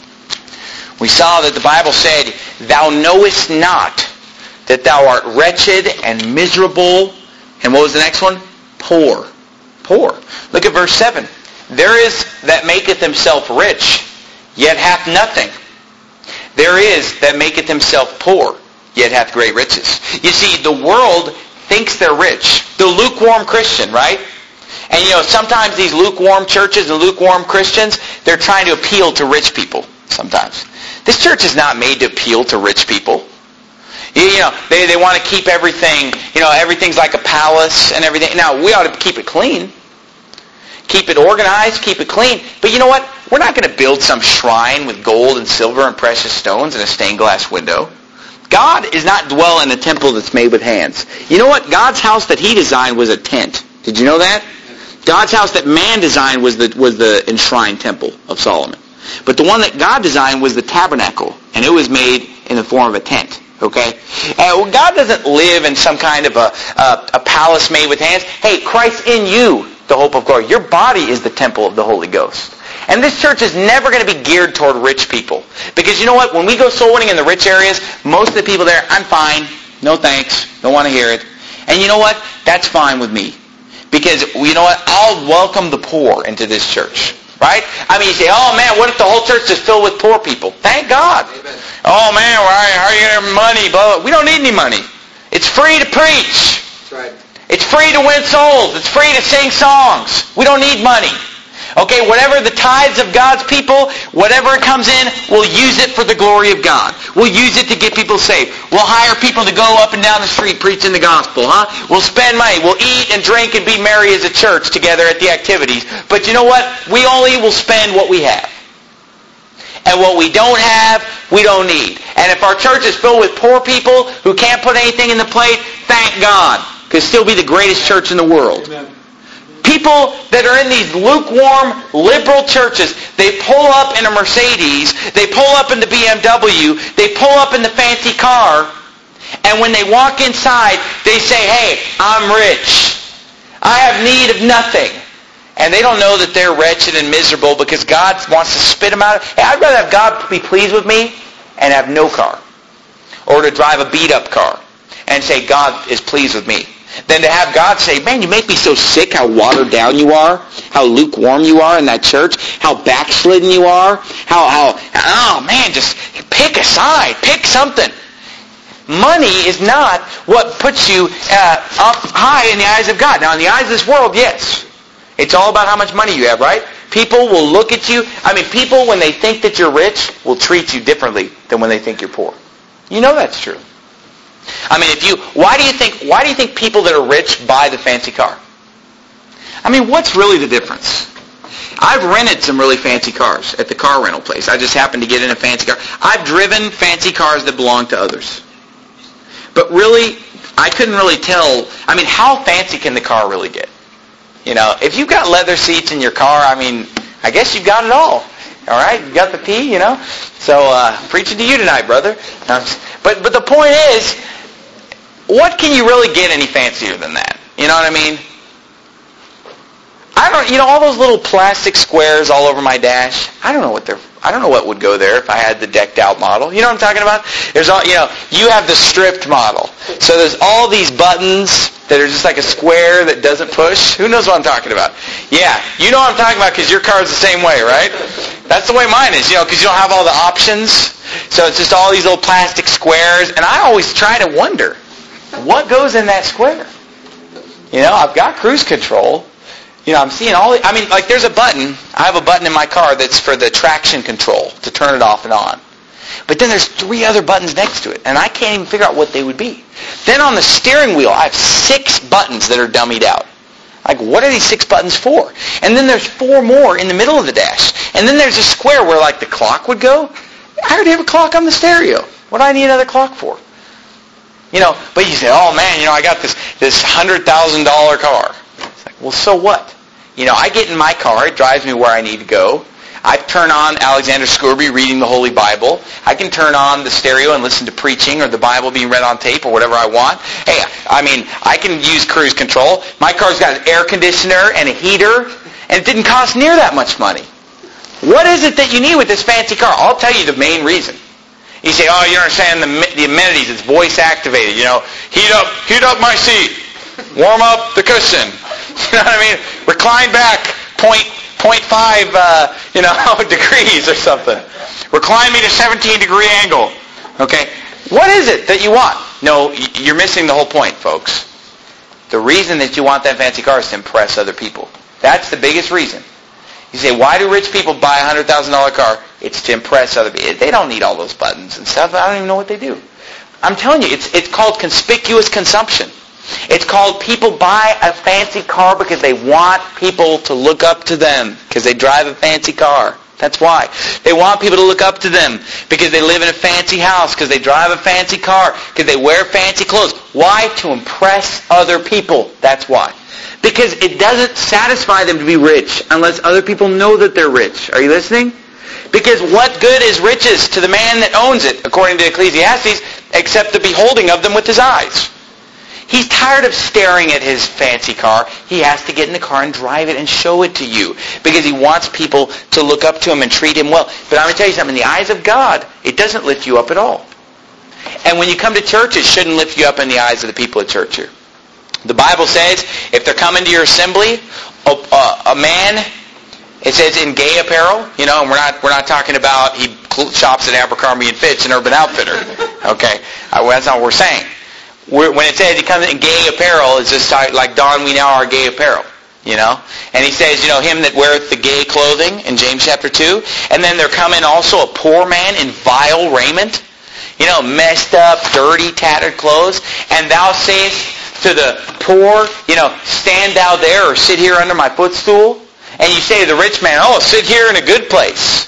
We saw that the Bible said, "Thou knowest not that thou art wretched and miserable." And what was the next one? Poor. Poor. Look at verse seven. "There is that maketh himself rich, yet hath nothing. There is that maketh himself poor, yet hath great riches." You see, the world thinks they're rich. The lukewarm Christian, right? And you know, sometimes these lukewarm churches and lukewarm Christians, they're trying to appeal to rich people sometimes. This church is not made to appeal to rich people. You know, they, they want to keep everything, you know, everything's like a palace and everything. Now, we ought to keep it clean. Keep it organized, keep it clean. But you know what? We're not going to build some shrine with gold and silver and precious stones and a stained glass window. God is not dwell in a temple that's made with hands. You know what? God's house that He designed was a tent. Did you know that? God's house that man designed was the was the enshrined temple of Solomon. But the one that God designed was the tabernacle, and it was made in the form of a tent. Okay? And well, God doesn't live in some kind of a, a, a palace made with hands. Hey, Christ in you, the hope of glory. Your body is the temple of the Holy Ghost. And this church is never going to be geared toward rich people. Because you know what? When we go soul winning in the rich areas, most of the people there, I'm fine. No thanks. Don't want to hear it. And you know what? That's fine with me. Because, you know what? I'll welcome the poor into this church. Right? I mean, you say, oh man, what if the whole church is filled with poor people? Thank God. Amen. Oh man, why, how are you going to have money? Blah, blah. We don't need any money. It's free to preach. That's right. It's free to win souls. It's free to sing songs. We don't need money. Okay, whatever the tithes of God's people, whatever it comes in, we'll use it for the glory of God. We'll use it to get people saved. We'll hire people to go up and down the street preaching the gospel, huh? We'll spend money. We'll eat and drink and be merry as a church together at the activities. But you know what? We only will spend what we have. And what we don't have, we don't need. And if our church is filled with poor people who can't put anything in the plate, thank God. Because still be the greatest church in the world. Amen. People that are in these lukewarm, liberal churches, they pull up in a Mercedes, they pull up in the B M W, they pull up in the fancy car, and when they walk inside, they say, hey, I'm rich. I have need of nothing. And they don't know that they're wretched and miserable because God wants to spit them out. Hey, I'd rather have God be pleased with me and have no car. Or to drive a beat-up car and say, God is pleased with me. Than to have God say, man, you make me so sick how watered down you are, how lukewarm you are in that church, how backslidden you are, how, how oh man, just pick a side, pick something. Money is not what puts you uh, up high in the eyes of God. Now, in the eyes of this world, yes. It's all about how much money you have, right? People will look at you. I mean, people, when they think that you're rich, will treat you differently than when they think you're poor. You know that's true. I mean, if you, why do you think, why do you think people that are rich buy the fancy car? I mean, what's really the difference? I've rented some really fancy cars at the car rental place. I just happened to get in a fancy car. I've driven fancy cars that belong to others. But really, I couldn't really tell, I mean, how fancy can the car really get? You know, if you've got leather seats in your car, I mean, I guess you've got it all. All right? You got the P, you know? So, uh, preaching to you tonight, brother. But, but the point is, what can you really get any fancier than that? You know what I mean? I don't, you know, all those little plastic squares all over my dash, I don't know what they're, I don't know what would go there if I had the decked out model. You know what I'm talking about? There's all, you know, you have the stripped model. So there's all these buttons that are just like a square that doesn't push. Who knows what I'm talking about? Yeah, you know what I'm talking about because your car's the same way, right? That's the way mine is, you know, because you don't have all the options. So it's just all these little plastic squares. And I always try to wonder, what goes in that square? You know, I've got cruise control. You know, I'm seeing all the, I mean, like there's a button. I have a button in my car that's for the traction control to turn it off and on. But then there's three other buttons next to it, and I can't even figure out what they would be. Then on the steering wheel, I have six buttons that are dummied out. Like, what are these six buttons for? And then there's four more in the middle of the dash. And then there's a square where, like, the clock would go. I already have a clock on the stereo. What do I need another clock for? You know, but you say, oh, man, you know, I got this this one hundred thousand dollars car. It's like, well, so what? You know, I get in my car. It drives me where I need to go. I turn on Alexander Scourby reading the Holy Bible. I can turn on the stereo and listen to preaching or the Bible being read on tape or whatever I want. Hey, I mean, I can use cruise control. My car's got an air conditioner and a heater, and it didn't cost near that much money. What is it that you need with this fancy car? I'll tell you the main reason. You say, oh, you don't understand the, the amenities. It's voice activated. You know, heat up, heat up my seat. Warm up the cushion. You know what I mean? Recline back point, point five, uh, you know, degrees or something. Recline me to seventeen degree angle. Okay? What is it that you want? No, you're missing the whole point, folks. The reason that you want that fancy car is to impress other people. That's the biggest reason. You say, why do rich people buy a one hundred thousand dollars car? It's to impress other people. They don't need all those buttons and stuff. I don't even know what they do. I'm telling you, it's it's called conspicuous consumption. It's called people buy a fancy car because they want people to look up to them because they drive a fancy car. That's why. They want people to look up to them because they live in a fancy house, because they drive a fancy car, because they wear fancy clothes. Why? To impress other people. That's why. Because it doesn't satisfy them to be rich unless other people know that they're rich. Are you listening? Because what good is riches to the man that owns it, according to Ecclesiastes, except the beholding of them with his eyes? He's tired of staring at his fancy car. He has to get in the car and drive it and show it to you because he wants people to look up to him and treat him well. But I'm going to tell you something. In the eyes of God, it doesn't lift you up at all. And when you come to church, it shouldn't lift you up in the eyes of the people at church here. The Bible says, if they're coming to your assembly, a, a, a man, it says in gay apparel, you know, and we're not we're not talking about he shops at Abercrombie and Fitch and Urban Outfitter. Okay, uh, that's not what we're saying. We're, when it says he comes in gay apparel, it's just like Don, we now are gay apparel. You know, and he says, you know, him that weareth the gay clothing in James chapter two, and then there coming also a poor man in vile raiment, you know, messed up, dirty, tattered clothes, and thou sayest to the poor, you know, stand thou there or sit here under my footstool, and you say to the rich man, oh, sit here in a good place.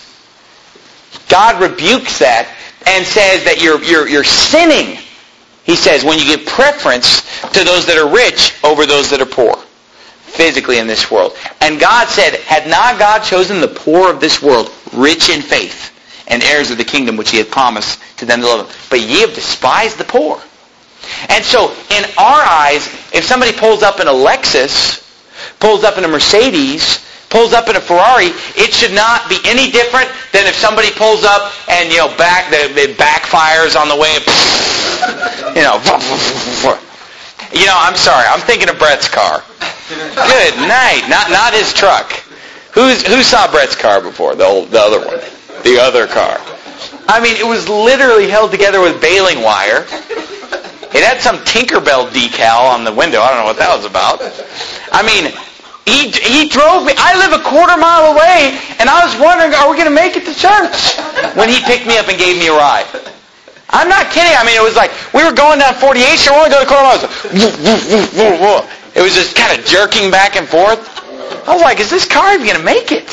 God rebukes that and says that you're you're you're sinning. He says when you give preference to those that are rich over those that are poor. Physically in this world. And God said, had not God chosen the poor of this world, rich in faith, and heirs of the kingdom which he had promised to them that love him, but ye have despised the poor. And so, in our eyes, if somebody pulls up in a Lexus, pulls up in a Mercedes, pulls up in a Ferrari, it should not be any different than if somebody pulls up and, you know, back the, it backfires on the way, you know, you know, I'm sorry, I'm thinking of Brett's car. Good night. Not not his truck. Who's who saw Brett's car before? The old, the other one. The other car. I mean, it was literally held together with baling wire. It had some Tinkerbell decal on the window. I don't know what that was about. I mean, he he drove me. I live a quarter mile away, and I was wondering, are we going to make it to church? When he picked me up and gave me a ride. I'm not kidding. I mean, it was like we were going down forty-eighth Street. I want to go to the quarter mile. I was like, woo, woo, woo, woo, woo. It was just kind of jerking back and forth. I was like, is this car even going to make it?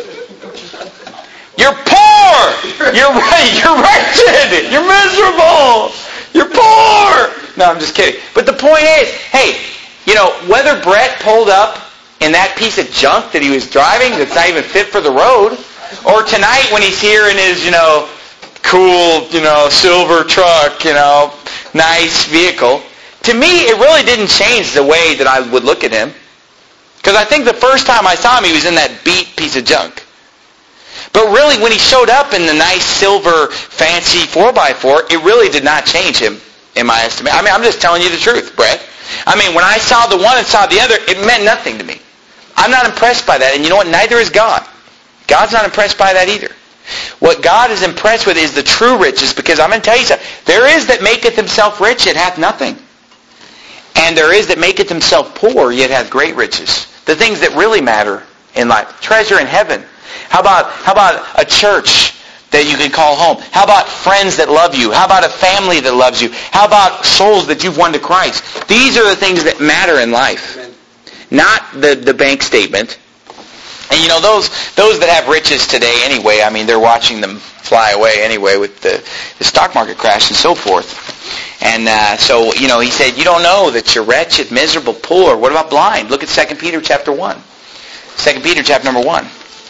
You're poor! You're right. You're wretched! You're miserable! You're poor! No, I'm just kidding. But the point is, hey, you know, whether Brett pulled up in that piece of junk that he was driving that's not even fit for the road, or tonight when he's here in his, you know, cool, you know, silver truck, you know, nice vehicle, to me, it really didn't change the way that I would look at him. Because I think the first time I saw him, he was in that beat piece of junk. But really, when he showed up in the nice silver, fancy four by four, it really did not change him, in my estimate. I mean, I'm just telling you the truth, Brett. I mean, when I saw the one and saw the other, it meant nothing to me. I'm not impressed by that. And you know what? Neither is God. God's not impressed by that either. What God is impressed with is the true riches, because I'm going to tell you something. There is that maketh himself rich, yet hath nothing. And there is that maketh himself poor, yet hath great riches. The things that really matter in life. Treasure in heaven. How about how about a church that you can call home? How about friends that love you? How about a family that loves you? How about souls that you've won to Christ? These are the things that matter in life. Not the, the bank statement. And you know, those those that have riches today anyway, I mean, they're watching them fly away anyway with the, the stock market crash and so forth. And uh, so, you know, he said, you don't know that you're wretched, miserable, poor. What about blind? Look at Second Peter chapter one. Second Peter chapter number one.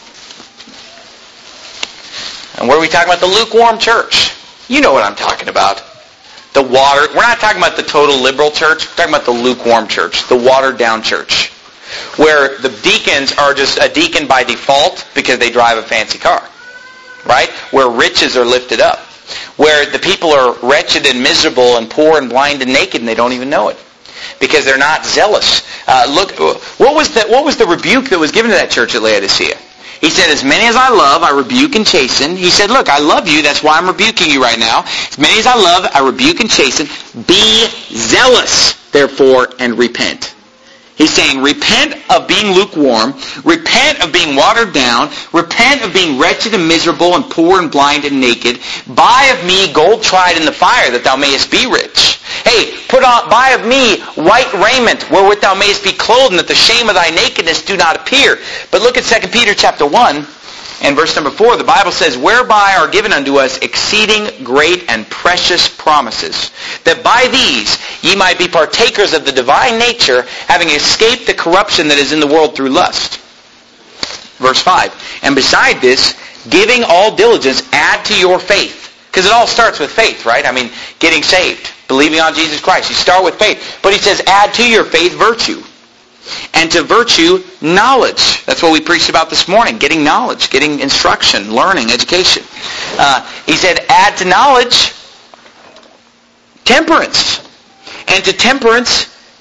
And what are we talking about? The lukewarm church. You know what I'm talking about. The water. We're not talking about the total liberal church. We're talking about the lukewarm church. The watered down church. Where the deacons are just a deacon by default because they drive a fancy car. Right? Where riches are lifted up. Where the people are wretched and miserable and poor and blind and naked and they don't even know it. Because they're not zealous. Uh, look, what was the, what was the rebuke that was given to that church at Laodicea? He said, as many as I love, I rebuke and chasten. He said, look, I love you. That's why I'm rebuking you right now. As many as I love, I rebuke and chasten. Be zealous, therefore, and repent. He's saying, repent of being lukewarm. Repent of being watered down. Repent of being wretched and miserable and poor and blind and naked. Buy of me gold tried in the fire, that thou mayest be rich. Hey, put on, buy of me white raiment, wherewith thou mayest be clothed, and that the shame of thy nakedness do not appear. But look at Second Peter chapter one, and verse number four. The Bible says, whereby are given unto us exceeding great and precious promises, that by these ye might be partakers of the divine nature, having escaped the corruption that is in the world through lust. Verse five. And beside this, giving all diligence, add to your faith. Because it all starts with faith, right? I mean, getting saved, believing on Jesus Christ. You start with faith. But he says, add to your faith virtue. And to virtue, knowledge. That's what we preached about this morning. Getting knowledge, getting instruction, learning, education. Uh, he said, add to knowledge, temperance. And to temperance,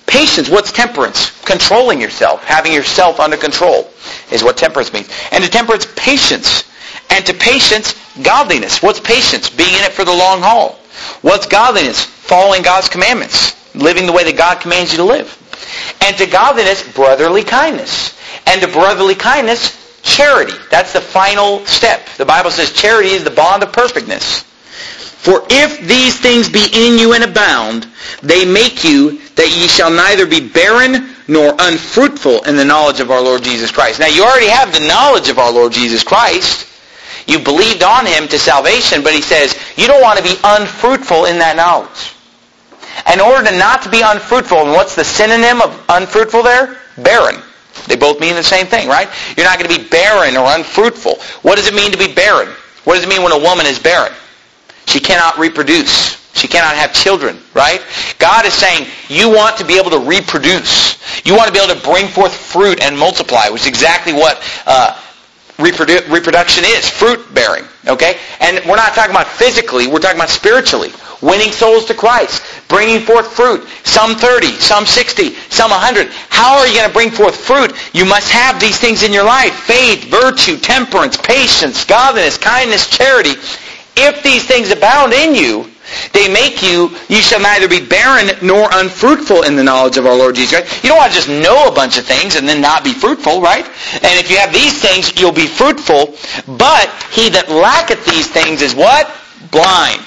Patience, what's temperance? Controlling yourself, having yourself under control is what temperance means. And to temperance, patience. And to patience, godliness. What's patience? Being in it for the long haul. What's godliness? Following God's commandments. Living the way that God commands you to live. And to godliness, brotherly kindness. And to brotherly kindness, charity. That's the final step. The Bible says charity is the bond of perfectness. For if these things be in you and abound, they make you that ye shall neither be barren nor unfruitful in the knowledge of our Lord Jesus Christ. Now you already have the knowledge of our Lord Jesus Christ. You believed on Him to salvation, but He says you don't want to be unfruitful in that knowledge. In order to not to be unfruitful, and what's the synonym of unfruitful there? Barren. They both mean the same thing, right? You're not going to be barren or unfruitful. What does it mean to be barren? What does it mean when a woman is barren? She cannot reproduce. She cannot have children, right? God is saying you want to be able to reproduce. You want to be able to bring forth fruit and multiply, which is exactly what uh, reprodu- reproduction is, fruit bearing, okay? And we're not talking about physically, we're talking about spiritually. Winning souls to Christ, bringing forth fruit, some thirty, some sixty, some one hundred. How are you going to bring forth fruit? You must have these things in your life: faith, virtue, temperance, patience, godliness, kindness, charity. If these things abound in you, they make you, you shall neither be barren nor unfruitful in the knowledge of our Lord Jesus Christ. You don't want to just know a bunch of things and then not be fruitful, right? And if you have these things, you'll be fruitful. But he that lacketh these things is what? Blind.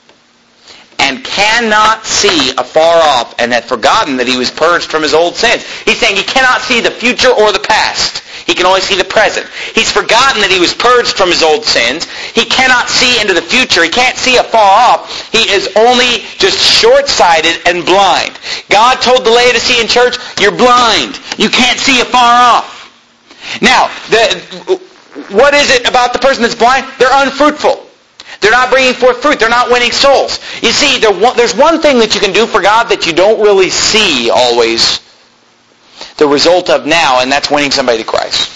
And cannot see afar off, and hath forgotten that he was purged from his old sins. He's saying he cannot see the future or the past. He can only see the present. He's forgotten that he was purged from his old sins. He cannot see into the future. He can't see afar off. He is only just short-sighted and blind. God told the Laodicean church, you're blind. You can't see afar off. Now, the, what is it about the person that's blind? They're unfruitful. They're not bringing forth fruit. They're not winning souls. You see, there's one thing that you can do for God that you don't really see always the result of now, and that's winning somebody to Christ.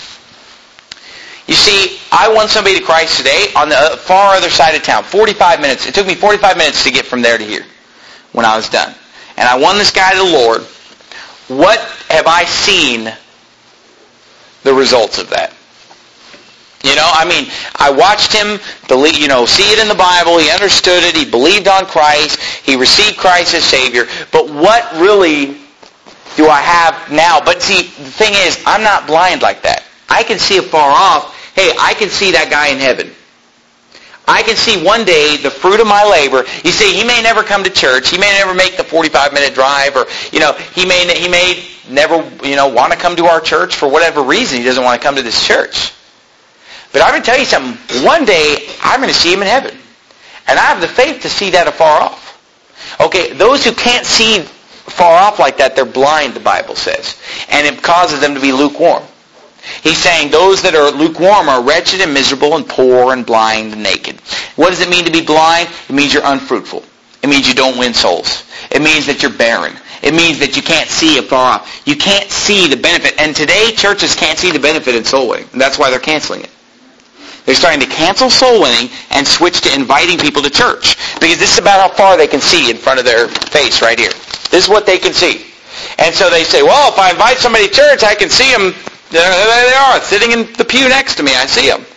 You see, I won somebody to Christ today on the far other side of town. forty-five minutes. It took me forty-five minutes to get from there to here when I was done. And I won this guy to the Lord. What have I seen the results of that? You know, I mean, I watched him, believe, you know, see it in the Bible. He understood it. He believed on Christ. He received Christ as Savior. But what really do I have now? But see, the thing is, I'm not blind like that. I can see afar off. Hey, I can see that guy in heaven. I can see one day the fruit of my labor. You see, he may never come to church. He may never make the forty-five minute drive, or you know, he may he may never you know want to come to our church for whatever reason. He doesn't want to come to this church. But I'm going to tell you something. One day, I'm going to see him in heaven. And I have the faith to see that afar off. Okay, those who can't see far off like that, they're blind, the Bible says. And it causes them to be lukewarm. He's saying those that are lukewarm are wretched and miserable and poor and blind and naked. What does it mean to be blind? It means you're unfruitful. It means you don't win souls. It means that you're barren. It means that you can't see afar off. You can't see the benefit. And today, churches can't see the benefit in soul winning. And that's why they're canceling it. They're starting to cancel soul winning and switch to inviting people to church. Because this is about how far they can see in front of their face right here. This is what they can see. And so they say, well, if I invite somebody to church, I can see them. There they are, sitting in the pew next to me. I see them.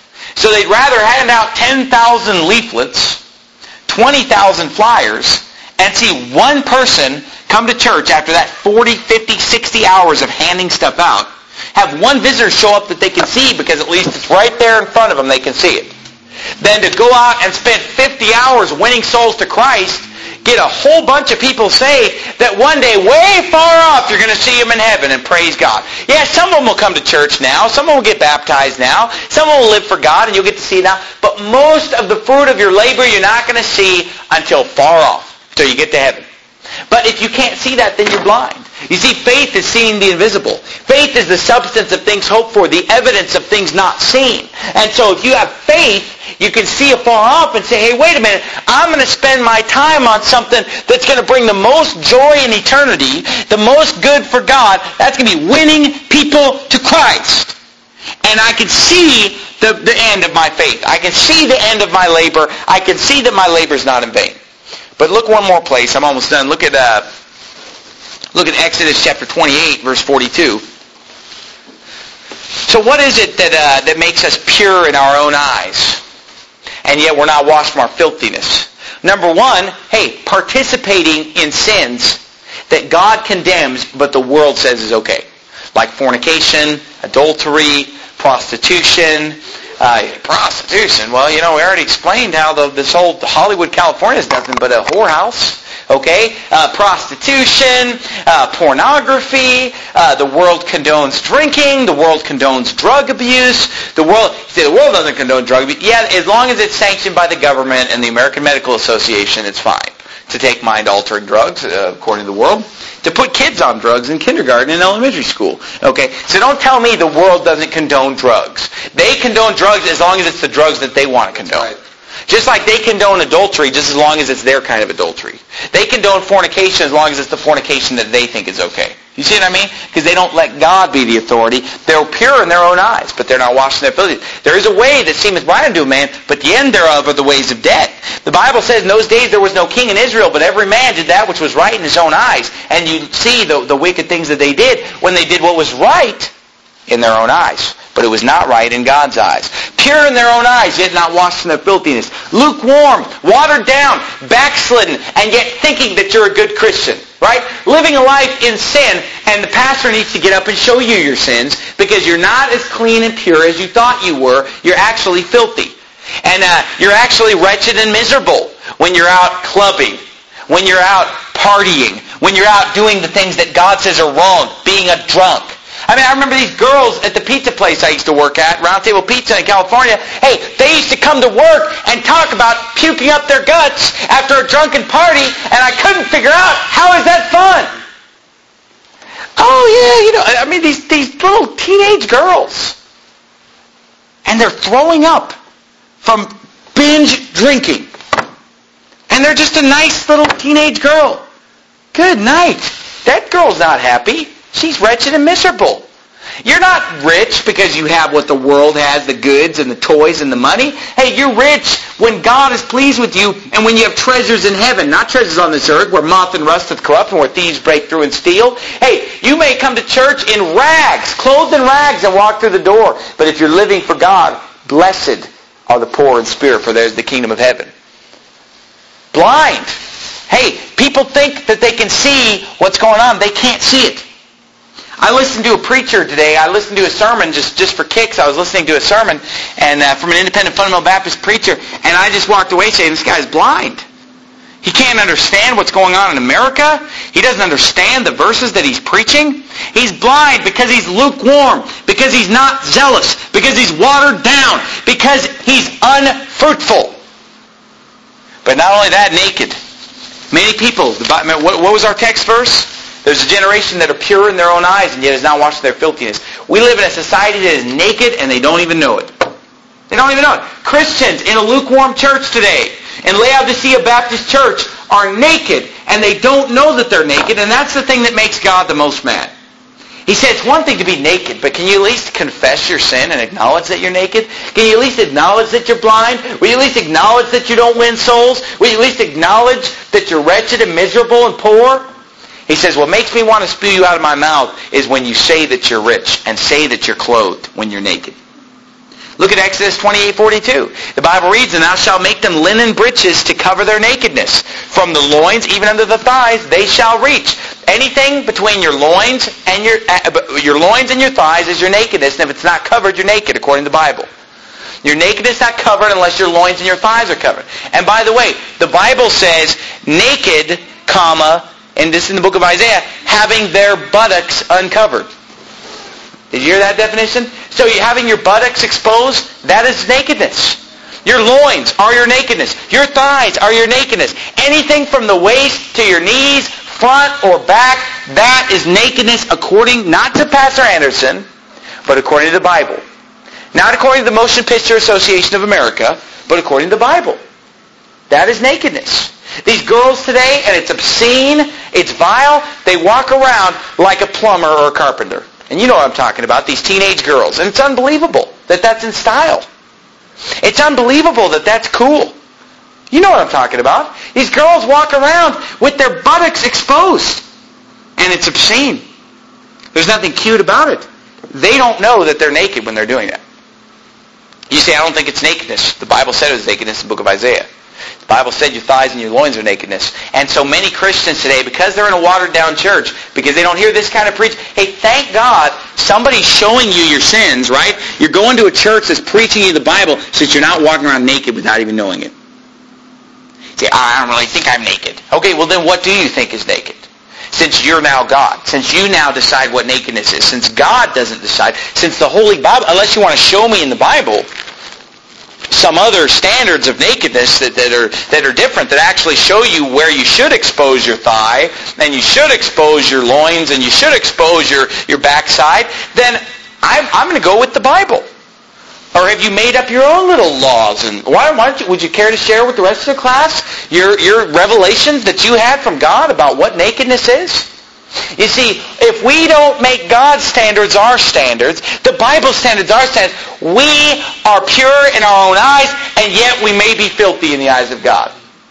So they'd rather hand out ten thousand leaflets, twenty thousand flyers, and see one person come to church after that forty, fifty, sixty hours of handing stuff out. Have one visitor show up that they can see because at least it's right there in front of them, they can see it. Then to go out and spend fifty hours winning souls to Christ, get a whole bunch of people saved, that one day, way far off, you're going to see them in heaven and praise God. Yeah, some of them will come to church now. Some of them will get baptized now. Some of them will live for God and you'll get to see it now. But most of the fruit of your labor you're not going to see until far off, until you get to heaven. But if you can't see that, then you're blind. You see, faith is seeing the invisible. Faith is the substance of things hoped for, the evidence of things not seen. And so if you have faith, you can see afar off and say, hey, wait a minute, I'm going to spend my time on something that's going to bring the most joy in eternity, the most good for God. That's going to be winning people to Christ. And I can see the, the end of my faith. I can see the end of my labor. I can see that my labor is not in vain. But look one more place. I'm almost done. Look at uh, Look at Exodus chapter twenty-eight, verse forty-two. So what is it that uh, that makes us pure in our own eyes, and yet we're not washed from our filthiness? Number one, hey, participating in sins that God condemns, but the world says is okay. Like fornication, adultery, prostitution. Uh, prostitution, well, you know, we already explained how the, this whole Hollywood, California is nothing but a whorehouse. Okay? Uh, prostitution, uh, pornography, uh, the world condones drinking, the world condones drug abuse, the world, you say the world doesn't condone drug abuse. Yeah, as long as it's sanctioned by the government and the American Medical Association, it's fine to take mind-altering drugs, uh, according to the world. To put kids on drugs in kindergarten and elementary school. Okay? So don't tell me the world doesn't condone drugs. They condone drugs as long as it's the drugs that they want to condone. Right. Just like they condone adultery just as long as it's their kind of adultery. They condone fornication as long as it's the fornication that they think is okay. You see what I mean? Because they don't let God be the authority. They're pure in their own eyes, but they're not washed in their filthiness. There is a way that seemeth right unto a man, but the end thereof are the ways of death. The Bible says in those days there was no king in Israel, but every man did that which was right in his own eyes. And you see the, the wicked things that they did when they did what was right in their own eyes. But it was not right in God's eyes. Pure in their own eyes, yet not washed in their filthiness. Lukewarm, watered down, backslidden, and yet thinking that you're a good Christian. Right? Living a life in sin, and the pastor needs to get up and show you your sins because you're not as clean and pure as you thought you were. You're actually filthy. And uh, you're actually wretched and miserable when you're out clubbing, when you're out partying, when you're out doing the things that God says are wrong, being a drunk. I mean, I remember these girls at the pizza place I used to work at, Round Table Pizza in California. Hey, they used to come to work and talk about puking up their guts after a drunken party, and I couldn't figure out, how is that fun? Oh, yeah, you know, I mean, these, these little teenage girls. And they're throwing up from binge drinking. And they're just a nice little teenage girl. Good night. That girl's not happy. She's wretched and miserable. You're not rich because you have what the world has, the goods and the toys and the money. Hey, you're rich when God is pleased with you and when you have treasures in heaven, not treasures on this earth where moth and rust doth corrupt and where thieves break through and steal. Hey, you may come to church in rags, clothed in rags, and walk through the door. But if you're living for God, blessed are the poor in spirit, for there's the kingdom of heaven. Blind. Hey, people think that they can see what's going on. They can't see it. I listened to a preacher today. I listened to a sermon just, just for kicks. I was listening to a sermon and uh, from an independent fundamental Baptist preacher, and I just walked away saying, this guy's blind. He can't understand what's going on in America. He doesn't understand the verses that he's preaching. He's blind because he's lukewarm, because he's not zealous, because he's watered down, because he's unfruitful. But not only that, naked. Many people, what was our text verse? There's a generation that are pure in their own eyes and yet is not washed in their filthiness. We live in a society that is naked and they don't even know it. They don't even know it. Christians in a lukewarm church today, in Laodicea Baptist Church, are naked and they don't know that they're naked, and that's the thing that makes God the most mad. He said it's one thing to be naked, but can you at least confess your sin and acknowledge that you're naked? Can you at least acknowledge that you're blind? Will you at least acknowledge that you don't win souls? Will you at least acknowledge that you're wretched and miserable and poor? He says, what makes me want to spew you out of my mouth is when you say that you're rich and say that you're clothed when you're naked. Look at Exodus twenty-eight forty-two. The Bible reads, and thou shalt make them linen breeches to cover their nakedness. From the loins even unto the thighs they shall reach. Anything between your loins and your uh, your loins and your thighs is your nakedness, and if it's not covered, you're naked, according to the Bible. Your nakedness not covered unless your loins and your thighs are covered. And by the way, the Bible says naked, comma, and this is in the book of Isaiah, having their buttocks uncovered. Did you hear that definition? So you having your buttocks exposed, that is nakedness. Your loins are your nakedness. Your thighs are your nakedness. Anything from the waist to your knees, front or back, that is nakedness according, not to Pastor Anderson, but according to the Bible. Not according to the Motion Picture Association of America, but according to the Bible. That is nakedness. These girls today, and it's obscene, it's vile, they walk around like a plumber or a carpenter. And you know what I'm talking about, these teenage girls. And it's unbelievable that that's in style. It's unbelievable that that's cool. You know what I'm talking about. These girls walk around with their buttocks exposed. And it's obscene. There's nothing cute about it. They don't know that they're naked when they're doing that. You say, I don't think it's nakedness. The Bible said it was nakedness in the book of Isaiah. The Bible said your thighs and your loins are nakedness. And so many Christians today, because they're in a watered-down church, because they don't hear this kind of preach, hey, thank God somebody's showing you your sins, right? You're going to a church that's preaching you the Bible so that you're not walking around naked without even knowing it. You say, I don't really think I'm naked. Okay, well then what do you think is naked? Since you're now God, since you now decide what nakedness is, since God doesn't decide, since the Holy Bible, unless you want to show me in the Bible some other standards of nakedness that, that are that are different, that actually show you where you should expose your thigh, and you should expose your loins, and you should expose your, your backside, then I'm, I'm going to go with the Bible. Or have you made up your own little laws? And why, why don't you, would you care to share with the rest of the class your, your revelations that you had from God about what nakedness is? You see, if we don't make God's standards our standards, the Bible standards our standards, we are pure in our own eyes, and yet we may be filthy in the eyes of God.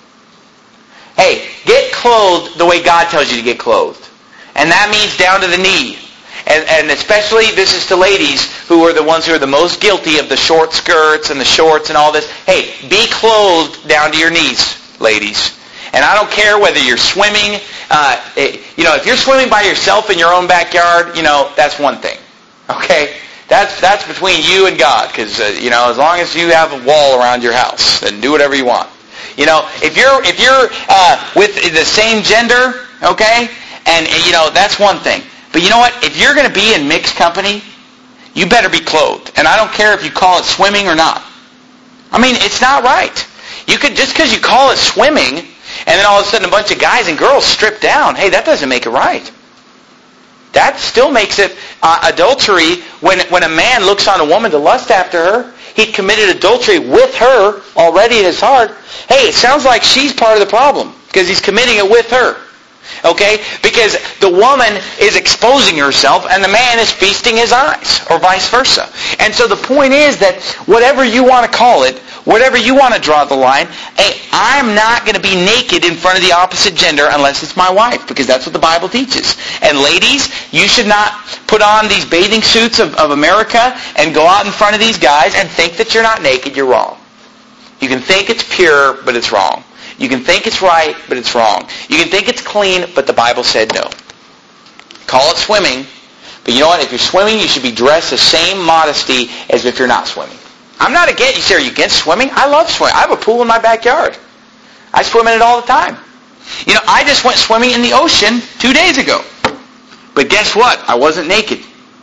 Hey, get clothed the way God tells you to get clothed. And that means down to the knee. And, and especially, this is to ladies who are the ones who are the most guilty of the short skirts and the shorts and all this. Hey, be clothed down to your knees, ladies. And I don't care whether you're swimming. Uh, it, you know, if you're swimming by yourself in your own backyard, you know, that's one thing. Okay? That's that's between you and God. Because, uh, you know, as long as you have a wall around your house, then do whatever you want. You know, if you're, if you're uh, with the same gender, okay, and, and, you know, that's one thing. But you know what? If you're going to be in mixed company, you better be clothed. And I don't care if you call it swimming or not. I mean, it's not right. You could, just because you call it swimming, and then all of a sudden a bunch of guys and girls strip down, hey, that doesn't make it right. That still makes it uh, adultery. When, when a man looks on a woman to lust after her, he committed adultery with her already in his heart. Hey, it sounds like she's part of the problem because he's committing it with her. Okay? Because the woman is exposing herself and the man is feasting his eyes, or vice versa. And so the point is that whatever you want to call it, whatever you want to draw the line, hey, I'm not going to be naked in front of the opposite gender unless it's my wife, because that's what the Bible teaches. And ladies, you should not put on these bathing suits of, of America and go out in front of these guys and think that you're not naked. You're wrong. You can think it's pure, but it's wrong. You can think it's right, but it's wrong. You can think it's clean, but the Bible said no. Call it swimming, but you know what? If you're swimming, you should be dressed the same modesty as if you're not swimming. I'm not against, you say, are you against swimming? I love swimming. I have a pool in my backyard. I swim in it all the time. You know, I just went swimming in the ocean two days ago. But guess what? I wasn't naked.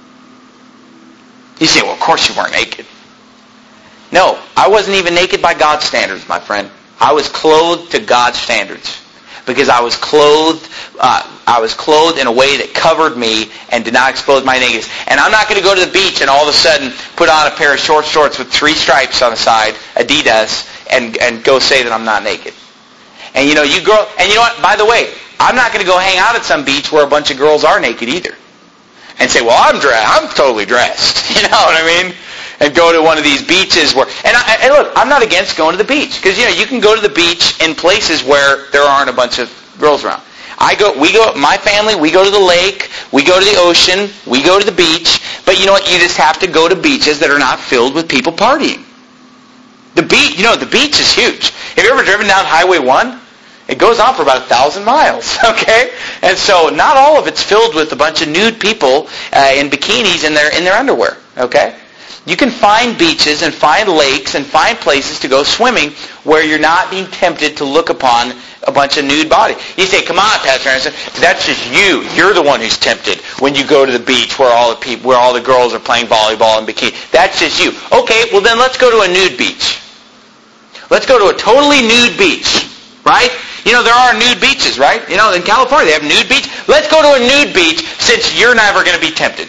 You say, well, of course you weren't naked. No, I wasn't even naked by God's standards, my friend. I was clothed to God's standards. Because I was clothed, uh, I was clothed in a way that covered me and did not expose my nakedness. And I'm not going to go to the beach and all of a sudden put on a pair of short shorts with three stripes on the side, Adidas, and, and go say that I'm not naked. And you know, you girl, and you know what? By the way, I'm not going to go hang out at some beach where a bunch of girls are naked either, and say, well, I'm dressed, I'm totally dressed. You know what I mean? And go to one of these beaches where, and, I, and look, I'm not against going to the beach, because you know you can go to the beach in places where there aren't a bunch of girls around. I go, we go, my family, we go to the lake, we go to the ocean, we go to the beach, but you know what? You just have to go to beaches that are not filled with people partying. The beach, you know, the beach is huge. Have you ever driven down Highway one? It goes on for about a thousand miles, okay? And so not all of it's filled with a bunch of nude people uh, in bikinis in their in their underwear, okay? You can find beaches and find lakes and find places to go swimming where you're not being tempted to look upon a bunch of nude body. You say, come on, Pastor Anderson, that's just you. You're the one who's tempted when you go to the beach where all the people, where all the girls are playing volleyball in bikini. That's just you. Okay, well then let's go to a nude beach. Let's go to a totally nude beach, right? You know, there are nude beaches, right? You know, in California they have nude beach. Let's go to a nude beach since you're never going to be tempted.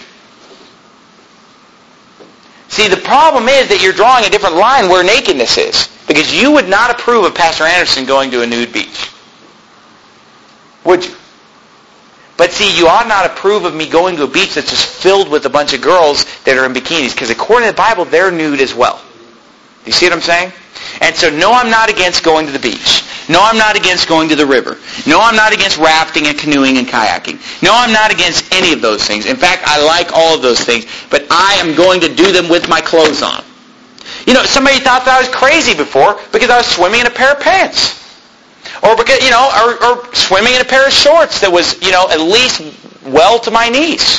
See, the problem is that you're drawing a different line where nakedness is. Because you would not approve of Pastor Anderson going to a nude beach. Would you? But see, you ought not approve of me going to a beach that's just filled with a bunch of girls that are in bikinis. Because according to the Bible, they're nude as well. Do you see what I'm saying? And so, no, I'm not against going to the beach. No, I'm not against going to the river. No, I'm not against rafting and canoeing and kayaking. No, I'm not against any of those things. In fact, I like all of those things, but I am going to do them with my clothes on. You know, somebody thought that I was crazy before because I was swimming in a pair of pants. Or because, you know, or, or swimming in a pair of shorts that was, you know, at least well to my knees.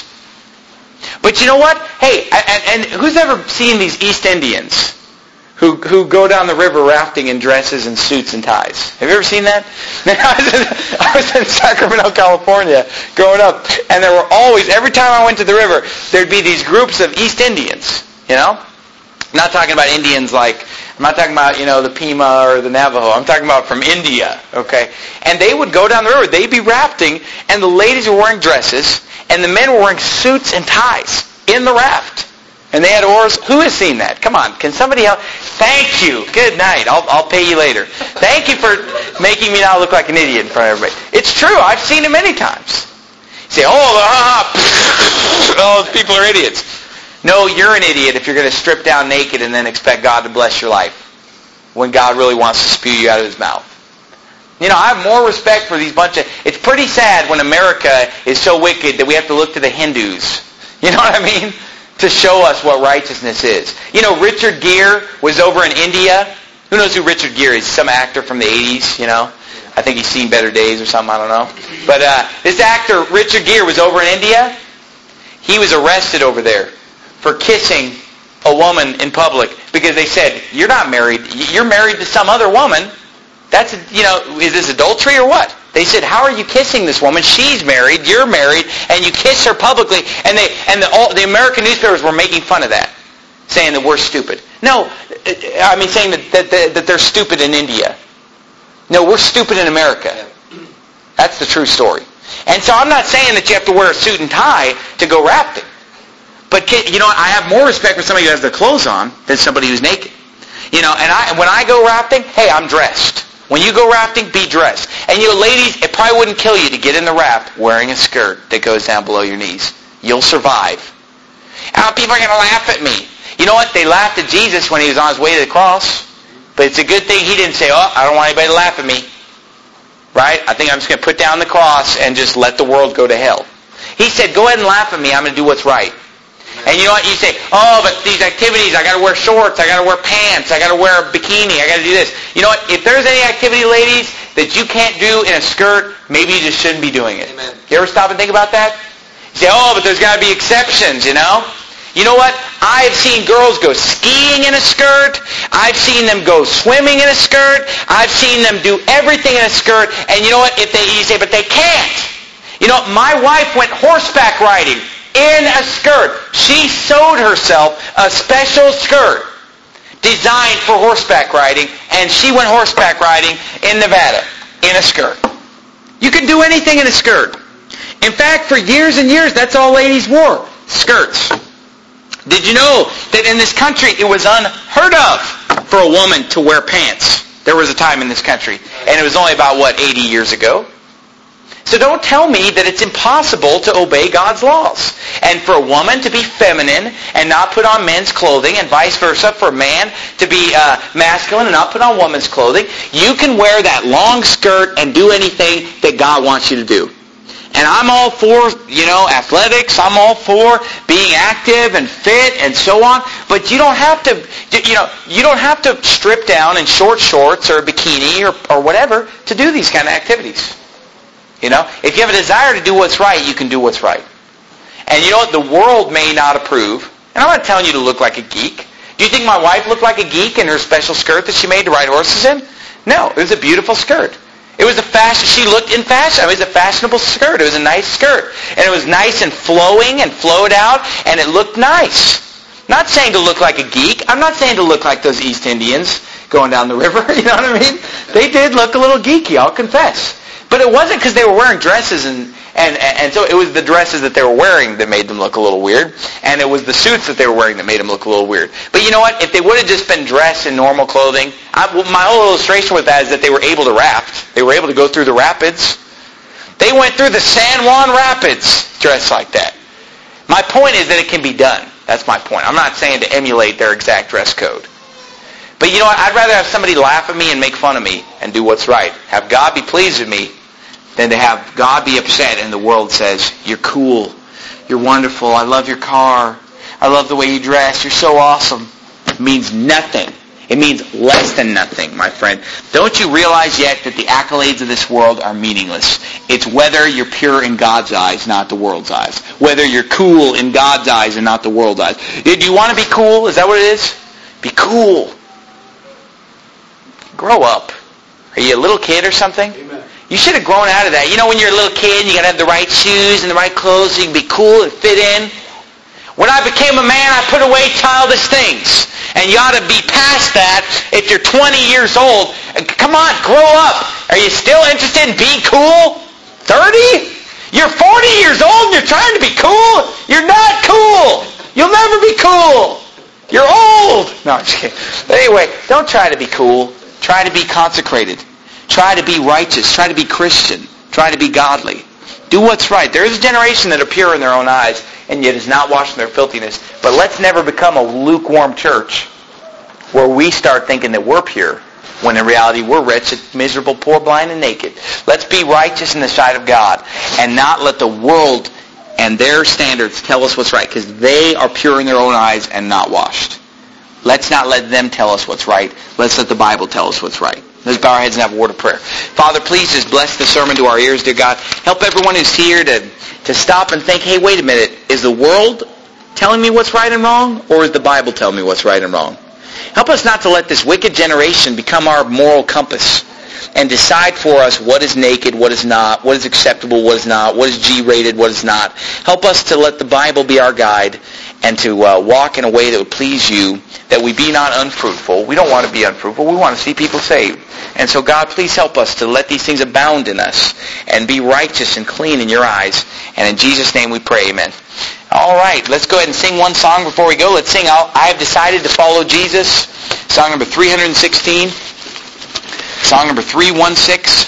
But you know what? Hey, and, and who's ever seen these East Indians who who go down the river rafting in dresses and suits and ties? Have you ever seen that? I was in, I was in Sacramento, California, growing up, and there were always, every time I went to the river, there'd be these groups of East Indians, you know? I'm not talking about Indians like, I'm not talking about, you know, the Pima or the Navajo. I'm talking about from India, okay? And they would go down the river. They'd be rafting, and the ladies were wearing dresses, and the men were wearing suits and ties in the raft. And they had oars. Who has seen that? Come on. Can somebody help? Thank you. Good night. I'll, I'll pay you later. Thank you for making me not look like an idiot in front of everybody. It's true. I've seen it many times. You say, oh, ah, oh, those people are idiots. No, you're an idiot if you're going to strip down naked and then expect God to bless your life when God really wants to spew you out of His mouth. You know, I have more respect for these bunch of... It's pretty sad when America is so wicked that we have to look to the Hindus. You know what I mean? To show us what righteousness is. You know, Richard Gere was over in India. Who knows who Richard Gere is? Some actor from the eighties, you know. I think he's seen better days or something, I don't know. But uh, this actor, Richard Gere, was over in India. He was arrested over there for kissing a woman in public because they said, you're not married. You're married to some other woman. That's, you know, is this adultery or what? They said, how are you kissing this woman? She's married, you're married, and you kiss her publicly. And they and the, all, the American newspapers were making fun of that, saying that we're stupid. No, I mean saying that, that, that, that they're stupid in India. No, we're stupid in America. That's the true story. And so I'm not saying that you have to wear a suit and tie to go rafting. But, you know, I have more respect for somebody who has their clothes on than somebody who's naked. You know, and I when I go rafting, hey, I'm dressed. When you go rafting, be dressed. And you know, ladies, it probably wouldn't kill you to get in the raft wearing a skirt that goes down below your knees. You'll survive. How people are going to laugh at me? You know what? They laughed at Jesus when he was on his way to the cross. But it's a good thing he didn't say, oh, I don't want anybody to laugh at me. Right? I think I'm just going to put down the cross and just let the world go to hell. He said, go ahead and laugh at me. I'm going to do what's right. And you know what? You say, oh, but these activities, I got to wear shorts, I got to wear pants, I got to wear a bikini, I got to do this. You know what? If there's any activity, ladies, that you can't do in a skirt, maybe you just shouldn't be doing it. Amen. You ever stop and think about that? You say, oh, but there's got to be exceptions, you know? You know what? I've seen girls go skiing in a skirt. I've seen them go swimming in a skirt. I've seen them do everything in a skirt. And you know what? If they, you say, but they can't. You know, my wife went horseback riding in a skirt. She sewed herself a special skirt designed for horseback riding, and she went horseback riding in Nevada in a skirt. You can do anything in a skirt. In fact, for years and years, that's all ladies wore, skirts. Did you know that in this country it was unheard of for a woman to wear pants? There was a time in this country, and it was only about, what, eighty years ago? So don't tell me that it's impossible to obey God's laws. And for a woman to be feminine and not put on men's clothing, and vice versa for a man to be uh, masculine and not put on women's clothing, you can wear that long skirt and do anything that God wants you to do. And I'm all for, you know, athletics. I'm all for being active and fit and so on. But you don't have to, you know, you don't have to strip down in short shorts or a bikini or, or whatever to do these kind of activities. You know, if you have a desire to do what's right, you can do what's right. And you know what? The world may not approve. And I'm not telling you to look like a geek. Do you think my wife looked like a geek in her special skirt that she made to ride horses in? No, it was a beautiful skirt. It was a fashion. She looked in fashion. It was a fashionable skirt. It was a nice skirt. And it was nice and flowing and flowed out, and it looked nice. Not saying to look like a geek. I'm not saying to look like those East Indians going down the river. You know what I mean? They did look a little geeky, I'll confess. But it wasn't because they were wearing dresses, and, and, and so it was the dresses that they were wearing that made them look a little weird, and it was the suits that they were wearing that made them look a little weird. But you know what? If they would have just been dressed in normal clothing, I, well, my whole illustration with that is that they were able to raft. They were able to go through the rapids. They went through the San Juan Rapids dressed like that. My point is that it can be done. That's my point. I'm not saying to emulate their exact dress code. But you know what? I'd rather have somebody laugh at me and make fun of me and do what's right. Have God be pleased with me than to have God be upset and the world says, you're cool, you're wonderful, I love your car, I love the way you dress, you're so awesome. It means nothing. It means less than nothing, my friend. Don't you realize yet that the accolades of this world are meaningless? It's whether you're pure in God's eyes, not the world's eyes. Whether you're cool in God's eyes and not the world's eyes. Do you want to be cool? Is that what it is? Be cool. Grow up. Are you a little kid or something? Amen. You should have grown out of that. You know when you're a little kid, you got to have the right shoes and the right clothes so you can be cool and fit in. When I became a man, I put away childish things. And you ought to be past that if you're twenty years old. Come on, grow up. Are you still interested in being cool? thirty? You're forty years old and you're trying to be cool? You're not cool. You'll never be cool. You're old. No, I'm just kidding. But anyway, don't try to be cool. Try to be consecrated. Try to be righteous. Try to be Christian. Try to be godly. Do what's right. There is a generation that are pure in their own eyes and yet is not washed in their filthiness. But let's never become a lukewarm church where we start thinking that we're pure when in reality we're wretched, miserable, poor, blind, and naked. Let's be righteous in the sight of God and not let the world and their standards tell us what's right because they are pure in their own eyes and not washed. Let's not let them tell us what's right. Let's let the Bible tell us what's right. Let's bow our heads and have a word of prayer. Father, please just bless the sermon to our ears, dear God. Help everyone who's here to, to stop and think, hey, wait a minute. Is the world telling me what's right and wrong? Or is the Bible telling me what's right and wrong? Help us not to let this wicked generation become our moral compass and decide for us what is naked, what is not, what is acceptable, what is not, what is G-rated, what is not. Help us to let the Bible be our guide and to uh, walk in a way that would please you, that we be not unfruitful. We don't want to be unfruitful. We want to see people saved. And so, God, please help us to let these things abound in us and be righteous and clean in your eyes. And in Jesus' name we pray, amen. All right, let's go ahead and sing one song before we go. Let's sing I Have Decided to Follow Jesus, song number three sixteen. Song number three sixteen.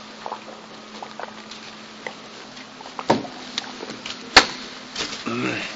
Mm.